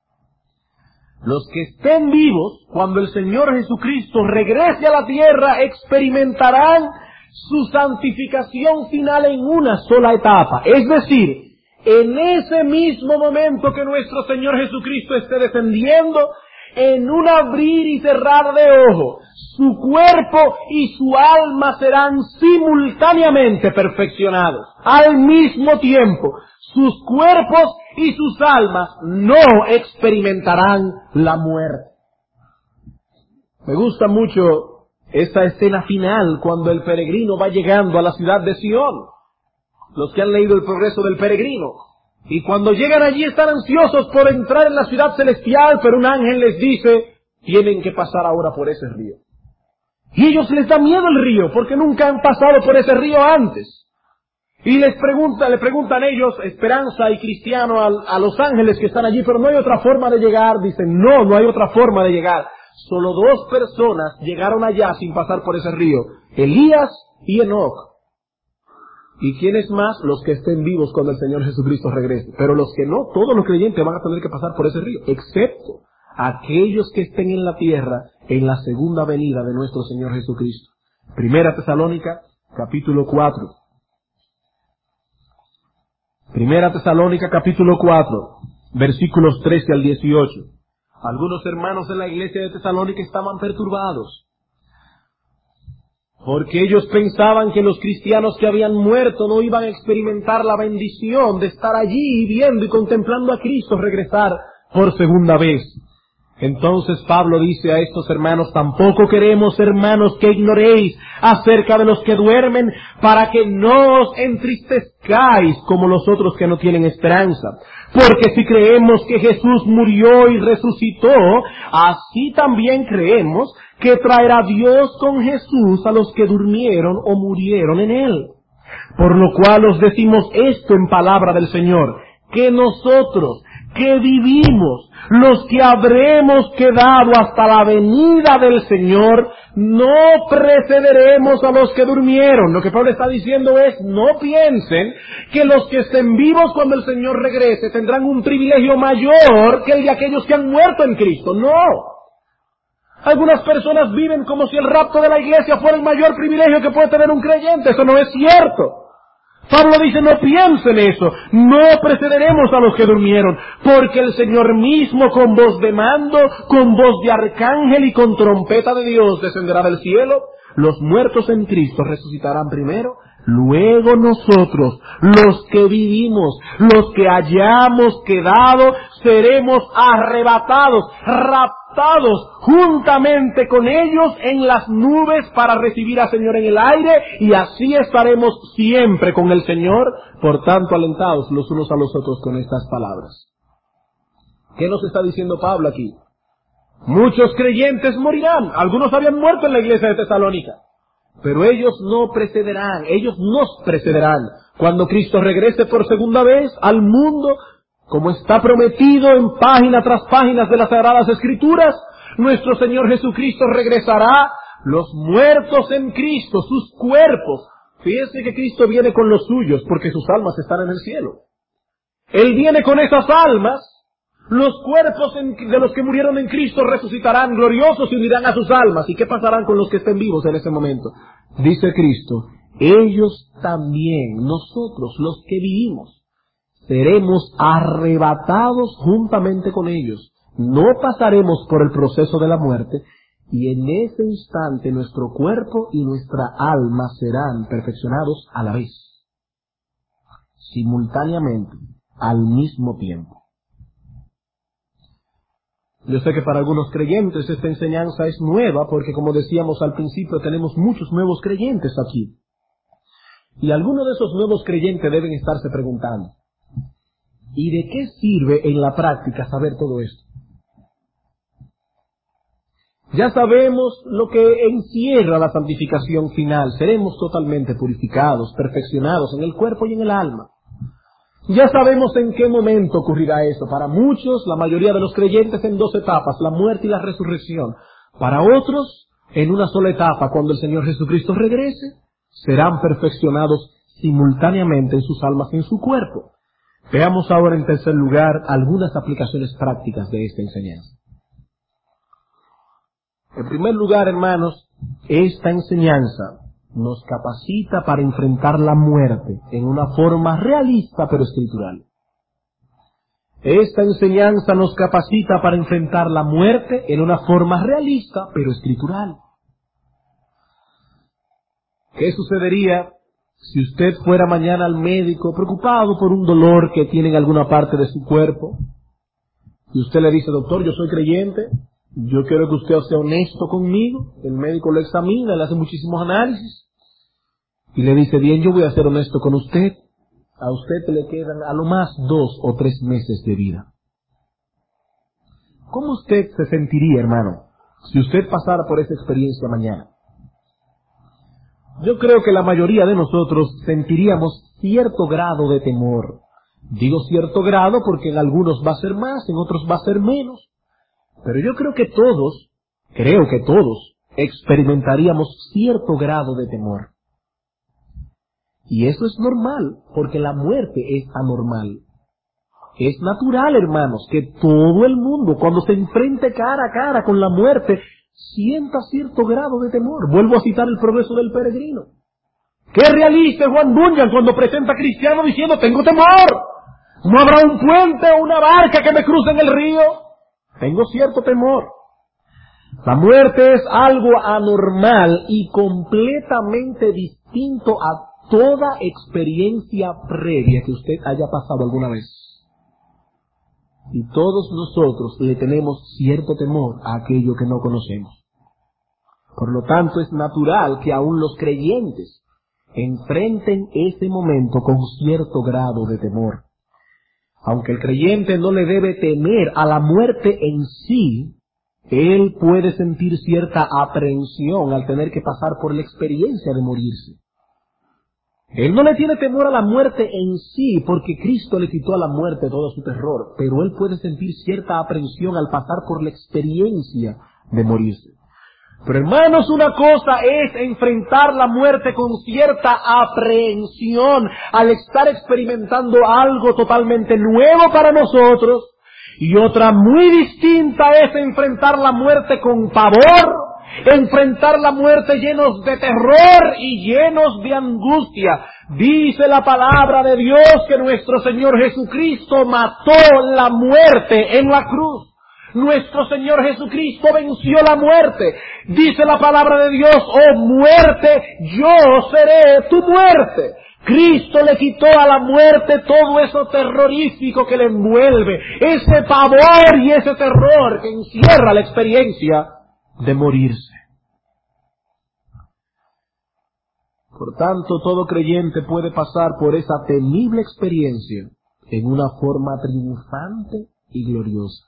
A: Los que estén vivos cuando el Señor Jesucristo regrese a la tierra experimentarán su santificación final en una sola etapa. Es decir, en ese mismo momento que nuestro Señor Jesucristo esté descendiendo, en un abrir y cerrar de ojo, su cuerpo y su alma serán simultáneamente perfeccionados. Al mismo tiempo, sus cuerpos y sus almas no experimentarán la muerte. Me gusta mucho esa escena final cuando el peregrino va llegando a la ciudad de Sion. Los que han leído El progreso del peregrino. Y cuando llegan allí están ansiosos por entrar en la ciudad celestial, pero un ángel les dice, tienen que pasar ahora por ese río. Y ellos les da miedo el río, porque nunca han pasado por ese río antes. Y les pregunta, le preguntan ellos, Esperanza y Cristiano, a, a los ángeles que están allí, pero no hay otra forma de llegar. Dicen, no, no hay otra forma de llegar. Solo dos personas llegaron allá sin pasar por ese río, Elías y Enoc. ¿Y quiénes más? Los que estén vivos cuando el Señor Jesucristo regrese. Pero los que no, todos los creyentes van a tener que pasar por ese río, excepto aquellos que estén en la tierra en la segunda venida de nuestro Señor Jesucristo. Primera Tesalónica, capítulo cuatro. Primera Tesalónica, capítulo cuatro, versículos trece al dieciocho. Algunos hermanos en la iglesia de Tesalónica estaban perturbados, porque ellos pensaban que los cristianos que habían muerto no iban a experimentar la bendición de estar allí viendo y contemplando a Cristo regresar por segunda vez. Entonces Pablo dice a estos hermanos: tampoco queremos, hermanos, que ignoréis acerca de los que duermen, para que no os entristezcáis como los otros que no tienen esperanza. Porque si creemos que Jesús murió y resucitó, así también creemos que traerá Dios con Jesús a los que durmieron o murieron en él. Por lo cual os decimos esto en palabra del Señor, que nosotros que vivimos, los que habremos quedado hasta la venida del Señor, no precederemos a los que durmieron. Lo que Pablo está diciendo es: no piensen que los que estén vivos cuando el Señor regrese tendrán un privilegio mayor que el de aquellos que han muerto en Cristo. No. Algunas personas viven como si el rapto de la iglesia fuera el mayor privilegio que puede tener un creyente. Eso no es cierto. Pablo dice: no piensen eso, no precederemos a los que durmieron, porque el Señor mismo, con voz de mando, con voz de arcángel y con trompeta de Dios, descenderá del cielo. Los muertos en Cristo resucitarán primero, luego nosotros, los que vivimos, los que hayamos quedado, seremos arrebatados, raptados juntamente con ellos en las nubes para recibir al Señor en el aire, y así estaremos siempre con el Señor. Por tanto, alentados los unos a los otros con estas palabras. ¿Qué nos está diciendo Pablo aquí? Muchos creyentes morirán. Algunos habían muerto en la iglesia de Tesalónica, pero ellos no precederán, ellos nos precederán cuando Cristo regrese por segunda vez al mundo, como está prometido en página tras páginas de las Sagradas Escrituras. Nuestro Señor Jesucristo regresará, los muertos en Cristo, sus cuerpos. Fíjense que Cristo viene con los suyos porque sus almas están en el cielo. Él viene con esas almas. Los cuerpos en, de los que murieron en Cristo resucitarán gloriosos y unirán a sus almas. ¿Y qué pasarán con los que estén vivos en ese momento? Dice Cristo: ellos también, nosotros, los que vivimos, seremos arrebatados juntamente con ellos. No pasaremos por el proceso de la muerte, y en ese instante nuestro cuerpo y nuestra alma serán perfeccionados a la vez, simultáneamente, al mismo tiempo. Yo sé que para algunos creyentes esta enseñanza es nueva, porque como decíamos al principio, tenemos muchos nuevos creyentes aquí. Y algunos de esos nuevos creyentes deben estarse preguntando: ¿y de qué sirve en la práctica saber todo esto? Ya sabemos lo que encierra la santificación final. Seremos totalmente purificados, perfeccionados en el cuerpo y en el alma. Ya sabemos en qué momento ocurrirá eso. Para muchos, la mayoría de los creyentes, en dos etapas: la muerte y la resurrección. Para otros, en una sola etapa, cuando el Señor Jesucristo regrese, serán perfeccionados simultáneamente en sus almas y en su cuerpo. Veamos ahora, en tercer lugar, algunas aplicaciones prácticas de esta enseñanza. En primer lugar, hermanos, esta enseñanza nos capacita para enfrentar la muerte en una forma realista pero escritural. Esta enseñanza nos capacita para enfrentar la muerte en una forma realista pero escritural. ¿Qué sucedería si usted fuera mañana al médico preocupado por un dolor que tiene en alguna parte de su cuerpo? Y usted le dice: doctor, yo soy creyente, yo quiero que usted sea honesto conmigo. El médico lo examina, le hace muchísimos análisis y le dice: bien, yo voy a ser honesto con usted. A usted le quedan a lo más dos o tres meses de vida. ¿Cómo usted se sentiría, hermano, si usted pasara por esa experiencia mañana? Yo creo que la mayoría de nosotros sentiríamos cierto grado de temor. Digo cierto grado porque en algunos va a ser más, en otros va a ser menos. Pero yo creo que todos, creo que todos, experimentaríamos cierto grado de temor. Y eso es normal, porque la muerte es anormal. Es natural, hermanos, que todo el mundo, cuando se enfrente cara a cara con la muerte, sienta cierto grado de temor. Vuelvo a citar el progreso del peregrino. ¡Qué realista es Juan Bunyan cuando presenta a Cristiano diciendo: tengo temor! ¿No habrá un puente o una barca que me cruce en el río? Tengo cierto temor. La muerte es algo anormal y completamente distinto a toda experiencia previa que usted haya pasado alguna vez. Y todos nosotros le tenemos cierto temor a aquello que no conocemos. Por lo tanto, es natural que aún los creyentes enfrenten ese momento con cierto grado de temor. Aunque el creyente no le debe temer a la muerte en sí, él puede sentir cierta aprehensión al tener que pasar por la experiencia de morirse. Él no le tiene temor a la muerte en sí, porque Cristo le quitó a la muerte todo su terror, pero él puede sentir cierta aprehensión al pasar por la experiencia de morirse. Pero hermanos, una cosa es enfrentar la muerte con cierta aprehensión al estar experimentando algo totalmente nuevo para nosotros, y otra muy distinta es enfrentar la muerte con pavor, enfrentar la muerte llenos de terror y llenos de angustia. Dice la palabra de Dios que nuestro Señor Jesucristo mató la muerte en la cruz. Nuestro Señor Jesucristo venció la muerte. Dice la palabra de Dios: oh muerte, yo seré tu muerte. Cristo le quitó a la muerte todo eso terrorífico que le envuelve, ese pavor y ese terror que encierra la experiencia de morirse. Por tanto, todo creyente puede pasar por esa temible experiencia en una forma triunfante y gloriosa.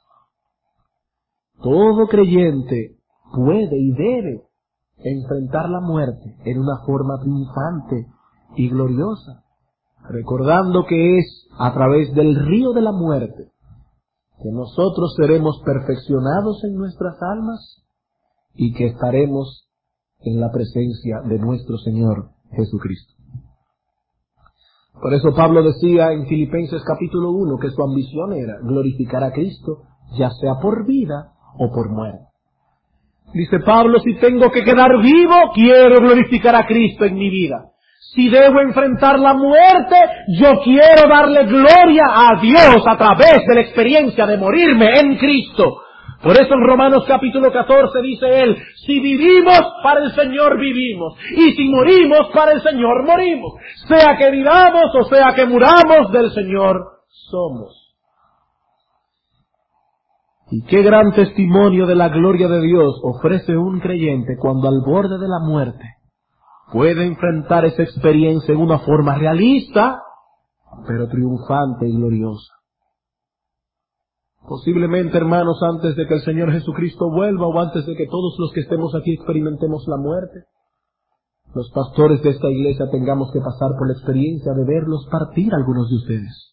A: Todo creyente puede y debe enfrentar la muerte en una forma triunfante y gloriosa, recordando que es a través del río de la muerte que nosotros seremos perfeccionados en nuestras almas y que estaremos en la presencia de nuestro Señor Jesucristo. Por eso Pablo decía en Filipenses capítulo uno que su ambición era glorificar a Cristo, ya sea por vida o por muerte. Dice Pablo: si tengo que quedar vivo, quiero glorificar a Cristo en mi vida. Si debo enfrentar la muerte, yo quiero darle gloria a Dios a través de la experiencia de morirme en Cristo. Por eso en Romanos capítulo catorce dice él: si vivimos, para el Señor vivimos, y si morimos, para el Señor morimos. Sea que vivamos o sea que muramos, del Señor somos. Y qué gran testimonio de la gloria de Dios ofrece un creyente cuando al borde de la muerte puede enfrentar esa experiencia en una forma realista, pero triunfante y gloriosa. Posiblemente, hermanos, antes de que el Señor Jesucristo vuelva o antes de que todos los que estemos aquí experimentemos la muerte, los pastores de esta iglesia tengamos que pasar por la experiencia de verlos partir a algunos de ustedes.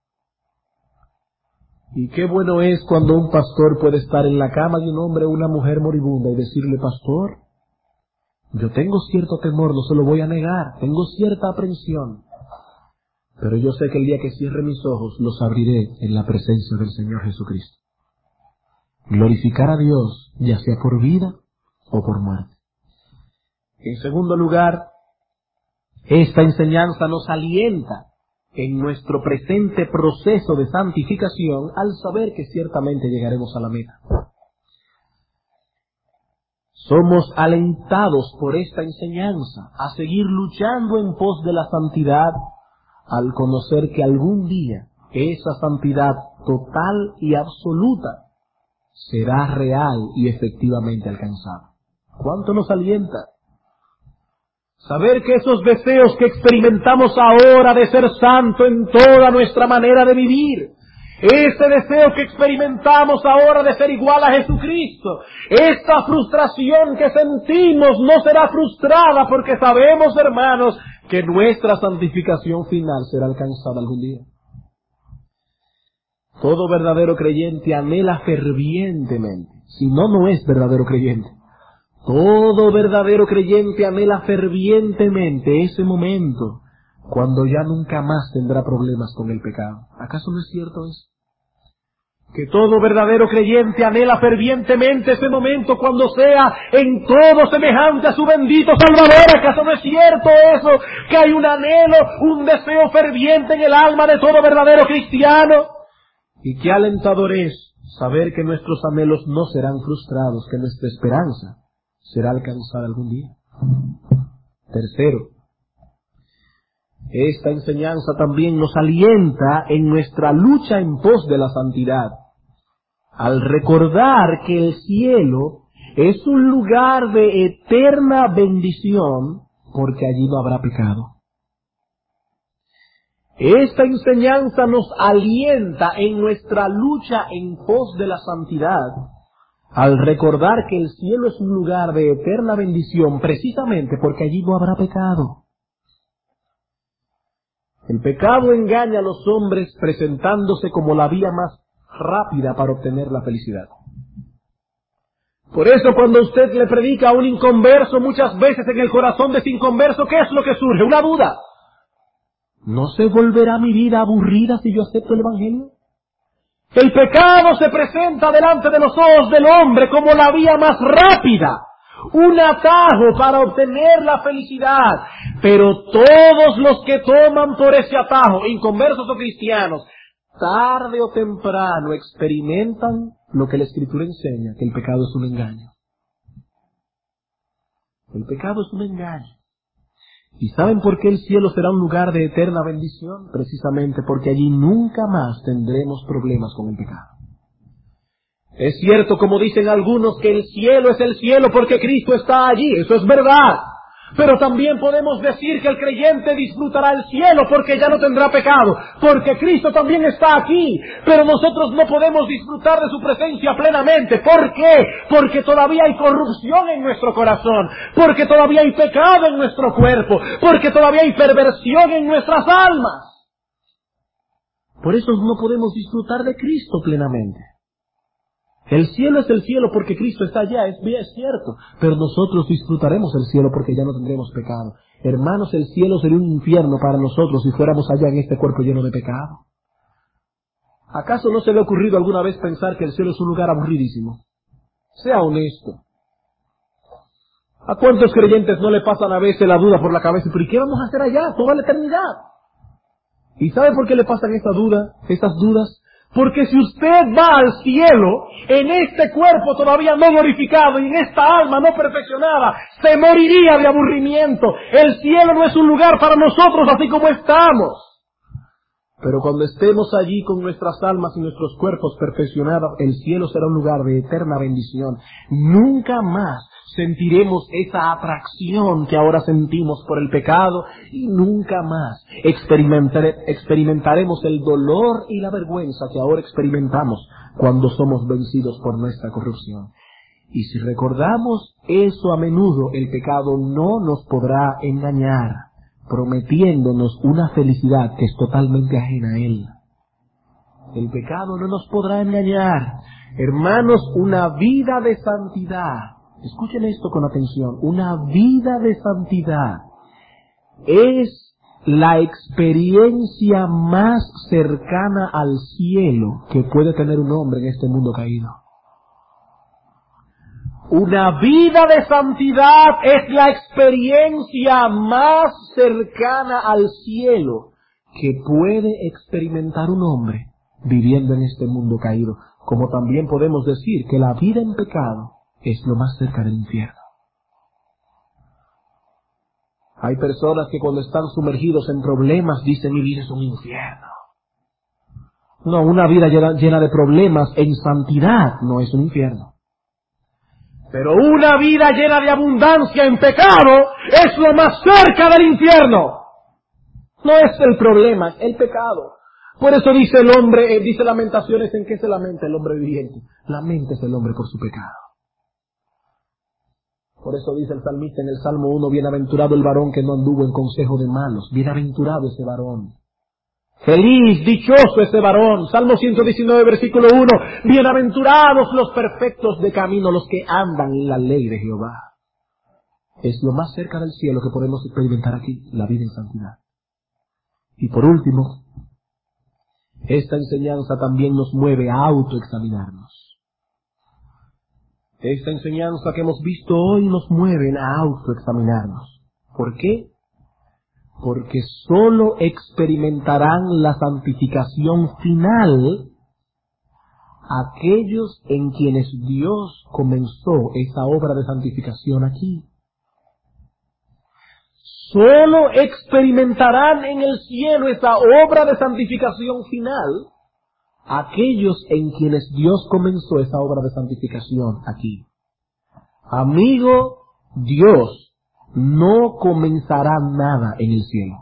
A: Y qué bueno es cuando un pastor puede estar en la cama de un hombre o una mujer moribunda y decirle: pastor, yo tengo cierto temor, no se lo voy a negar, tengo cierta aprensión, pero yo sé que el día que cierre mis ojos los abriré en la presencia del Señor Jesucristo. Glorificar a Dios, ya sea por vida o por muerte. En segundo lugar, esta enseñanza nos alienta en nuestro presente proceso de santificación al saber que ciertamente llegaremos a la meta. Somos alentados por esta enseñanza a seguir luchando en pos de la santidad al conocer que algún día esa santidad total y absoluta será real y efectivamente alcanzada. ¿Cuánto nos alienta? Saber que esos deseos que experimentamos ahora de ser santo en toda nuestra manera de vivir, ese deseo que experimentamos ahora de ser igual a Jesucristo, esta frustración que sentimos no será frustrada porque sabemos, hermanos, que nuestra santificación final será alcanzada algún día. Todo verdadero creyente anhela fervientemente, si no, no es verdadero creyente. Todo verdadero creyente anhela fervientemente ese momento cuando ya nunca más tendrá problemas con el pecado. ¿Acaso no es cierto eso? Que todo verdadero creyente anhela fervientemente ese momento cuando sea en todo semejante a su bendito Salvador. ¿Acaso no es cierto eso? Que hay un anhelo, un deseo ferviente en el alma de todo verdadero cristiano. Y qué alentador es saber que nuestros anhelos no serán frustrados, que nuestra esperanza será alcanzada algún día. Tercero, Esta enseñanza también nos alienta en nuestra lucha en pos de la santidad, al recordar que el cielo es un lugar de eterna bendición, porque allí no habrá pecado. Esta enseñanza nos alienta en nuestra lucha en pos de la santidad, al recordar que el cielo es un lugar de eterna bendición, precisamente porque allí no habrá pecado. El pecado engaña a los hombres presentándose como la vía más rápida para obtener la felicidad. Por eso cuando usted le predica a un inconverso, muchas veces en el corazón de ese inconverso, ¿qué es lo que surge? Una duda. ¿No se volverá mi vida aburrida si yo acepto el Evangelio? El pecado se presenta delante de los ojos del hombre como la vía más rápida, un atajo para obtener la felicidad. Pero todos los que toman por ese atajo, inconversos o cristianos, tarde o temprano experimentan lo que la Escritura enseña, que el pecado es un engaño. El pecado es un engaño. ¿Y saben por qué el cielo será un lugar de eterna bendición? Precisamente porque allí nunca más tendremos problemas con el pecado. Es cierto, como dicen algunos, que el cielo es el cielo porque Cristo está allí. Eso es verdad. Pero también podemos decir que el creyente disfrutará el cielo porque ya no tendrá pecado, porque Cristo también está aquí. Pero nosotros no podemos disfrutar de su presencia plenamente. ¿Por qué? Porque todavía hay corrupción en nuestro corazón, porque todavía hay pecado en nuestro cuerpo, porque todavía hay perversión en nuestras almas. Por eso no podemos disfrutar de Cristo plenamente. El cielo es el cielo porque Cristo está allá, es bien, es cierto, pero nosotros disfrutaremos el cielo porque ya no tendremos pecado. Hermanos, el cielo sería un infierno para nosotros si fuéramos allá en este cuerpo lleno de pecado. ¿Acaso no se le ha ocurrido alguna vez pensar que el cielo es un lugar aburridísimo? Sea honesto. ¿A cuántos creyentes no le pasan a veces la duda por la cabeza? ¿Pero y qué vamos a hacer allá toda la eternidad? ¿Y sabe por qué le pasan esa duda, esas dudas? Porque si usted va al cielo, en este cuerpo todavía no glorificado y en esta alma no perfeccionada, se moriría de aburrimiento. El cielo no es un lugar para nosotros así como estamos. Pero cuando estemos allí con nuestras almas y nuestros cuerpos perfeccionados, el cielo será un lugar de eterna bendición. Nunca más sentiremos esa atracción que ahora sentimos por el pecado y nunca más experimentare, experimentaremos el dolor y la vergüenza que ahora experimentamos cuando somos vencidos por nuestra corrupción. Y si recordamos eso a menudo, el pecado no nos podrá engañar, prometiéndonos una felicidad que es totalmente ajena a él. El pecado no nos podrá engañar. Hermanos, una vida de santidad, escuchen esto con atención, una vida de santidad es la experiencia más cercana al cielo que puede tener un hombre en este mundo caído. Una vida de santidad es la experiencia más cercana al cielo que puede experimentar un hombre viviendo en este mundo caído. Como también podemos decir que la vida en pecado es lo más cerca del infierno. Hay personas que cuando están sumergidos en problemas dicen mi vida es un infierno. No, una vida llena, llena de problemas en santidad no es un infierno. Pero una vida llena de abundancia en pecado es lo más cerca del infierno. No es el problema, es el pecado. Por eso dice el hombre, eh, dice Lamentaciones, ¿en qué se lamenta el hombre viviente? Laméntese el hombre por su pecado. Por eso dice el salmista en el Salmo uno, bienaventurado el varón que no anduvo en consejo de malos. Bienaventurado ese varón. Feliz, dichoso ese varón. Salmo ciento diecinueve, versículo uno. Bienaventurados los perfectos de camino, los que andan en la ley de Jehová. Es lo más cerca del cielo que podemos experimentar aquí, la vida en santidad. Y por último, esta enseñanza también nos mueve a autoexaminarnos. Esta enseñanza que hemos visto hoy nos mueve a autoexaminarnos. ¿Por qué? Porque sólo experimentarán la santificación final aquellos en quienes Dios comenzó esa obra de santificación aquí. Solo experimentarán en el cielo esa obra de santificación final aquellos en quienes Dios comenzó esa obra de santificación aquí. Amigo, Dios no comenzará nada en el cielo.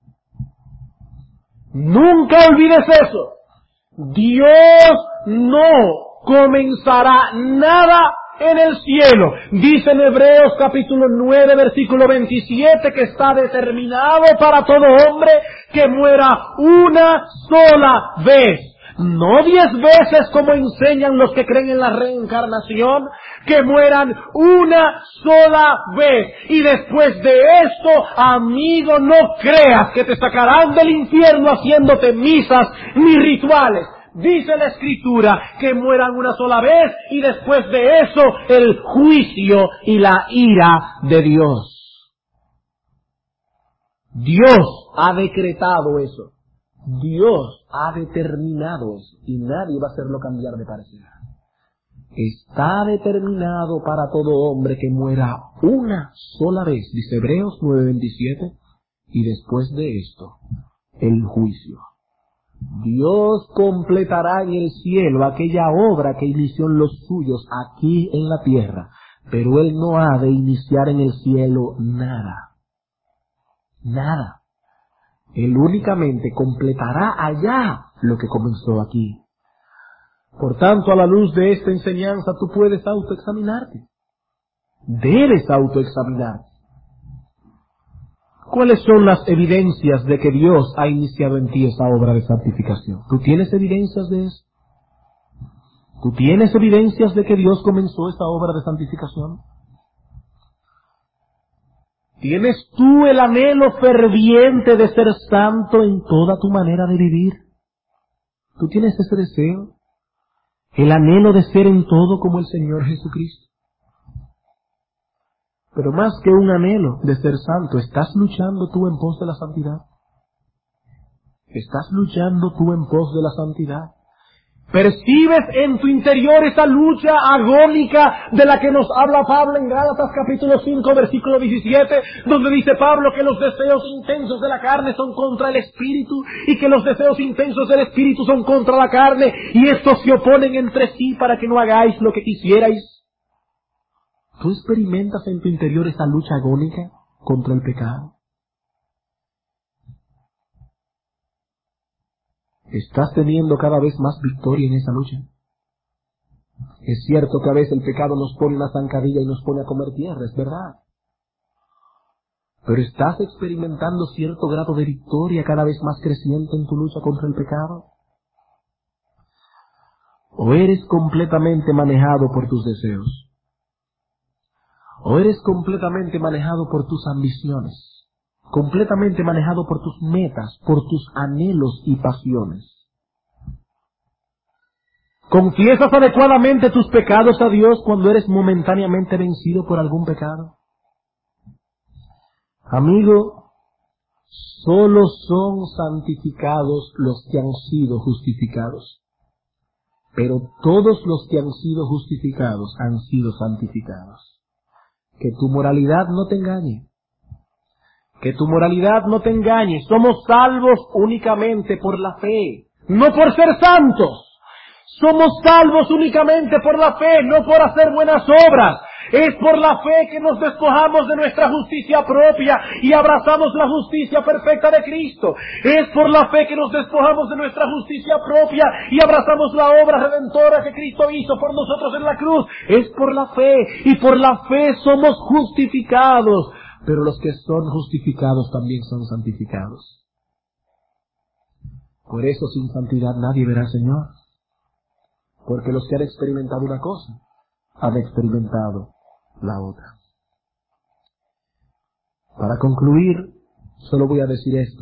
A: Nunca olvides eso. Dios no comenzará nada en el cielo. Dice en Hebreos capítulo nueve versículo veintisiete que está determinado para todo hombre que muera una sola vez. No diez veces como enseñan los que creen en la reencarnación, que mueran una sola vez. Y después de esto, amigo, no creas que te sacarán del infierno haciéndote misas ni rituales. Dice la Escritura que mueran una sola vez y después de eso el juicio y la ira de Dios. Dios ha decretado eso. Dios ha determinado eso y nadie va a hacerlo cambiar de parecer. Está determinado para todo hombre que muera una sola vez, dice Hebreos nueve veintisiete, y después de esto, el juicio. Dios completará en el cielo aquella obra que inició en los suyos aquí en la tierra, pero Él no ha de iniciar en el cielo nada. Nada. Él únicamente completará allá lo que comenzó aquí. Por tanto, a la luz de esta enseñanza, tú puedes autoexaminarte. Debes autoexaminarte. ¿Cuáles son las evidencias de que Dios ha iniciado en ti esa obra de santificación? ¿Tú tienes evidencias de eso? ¿Tú tienes evidencias de que Dios comenzó esa obra de santificación? ¿Tienes tú el anhelo ferviente de ser santo en toda tu manera de vivir? ¿Tú tienes ese deseo? ¿El anhelo de ser en todo como el Señor Jesucristo? Pero más que un anhelo de ser santo, ¿estás luchando tú en pos de la santidad? ¿Estás luchando tú en pos de la santidad? ¿Percibes en tu interior esa lucha agónica de la que nos habla Pablo en Gálatas capítulo cinco versículo diecisiete, donde dice Pablo que los deseos intensos de la carne son contra el espíritu y que los deseos intensos del espíritu son contra la carne y estos se oponen entre sí para que no hagáis lo que quisierais? ¿Tú experimentas en tu interior esa lucha agónica contra el pecado? ¿Estás teniendo cada vez más victoria en esa lucha? Es cierto que a veces el pecado nos pone una zancadilla y nos pone a comer tierra, es verdad. Pero ¿estás experimentando cierto grado de victoria cada vez más creciente en tu lucha contra el pecado? ¿O eres completamente manejado por tus deseos? ¿O eres completamente manejado por tus ambiciones? Completamente manejado por tus metas, por tus anhelos y pasiones. ¿Confiesas adecuadamente tus pecados a Dios cuando eres momentáneamente vencido por algún pecado? Amigo, solo son santificados los que han sido justificados. Pero todos los que han sido justificados han sido santificados. Que tu moralidad no te engañe. Que tu moralidad no te engañe. Somos salvos únicamente por la fe, no por ser santos. Somos salvos únicamente por la fe, no por hacer buenas obras. Es por la fe que nos despojamos de nuestra justicia propia y abrazamos la justicia perfecta de Cristo. Es por la fe que nos despojamos de nuestra justicia propia y abrazamos la obra redentora que Cristo hizo por nosotros en la cruz. Es por la fe, y por la fe somos justificados. Pero los que son justificados también son santificados. Por eso sin santidad nadie verá al Señor. Porque los que han experimentado una cosa, han experimentado la otra. Para concluir, solo voy a decir esto.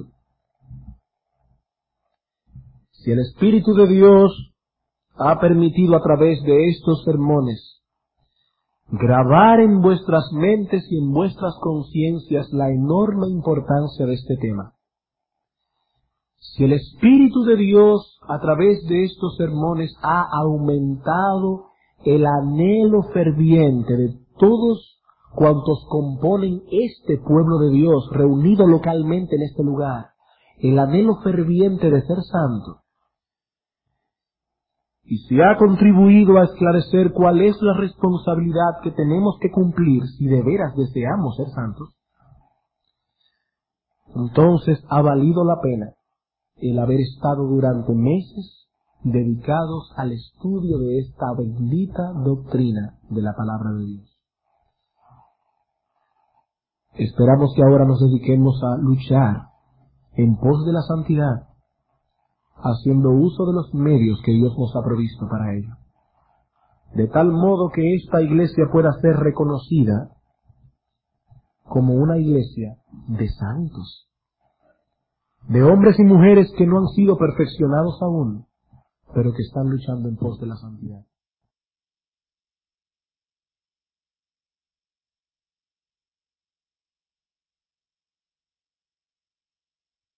A: Si el Espíritu de Dios ha permitido a través de estos sermones grabar en vuestras mentes y en vuestras conciencias la enorme importancia de este tema. Si el Espíritu de Dios a través de estos sermones ha aumentado el anhelo ferviente de todos cuantos componen este pueblo de Dios reunido localmente en este lugar, el anhelo ferviente de ser santo, y se ha contribuido a esclarecer cuál es la responsabilidad que tenemos que cumplir si de veras deseamos ser santos, entonces ha valido la pena el haber estado durante meses dedicados al estudio de esta bendita doctrina de la palabra de Dios. Esperamos que ahora nos dediquemos a luchar en pos de la santidad, haciendo uso de los medios que Dios nos ha provisto para ello, de tal modo que esta iglesia pueda ser reconocida como una iglesia de santos, de hombres y mujeres que no han sido perfeccionados aún, pero que están luchando en pos de la santidad.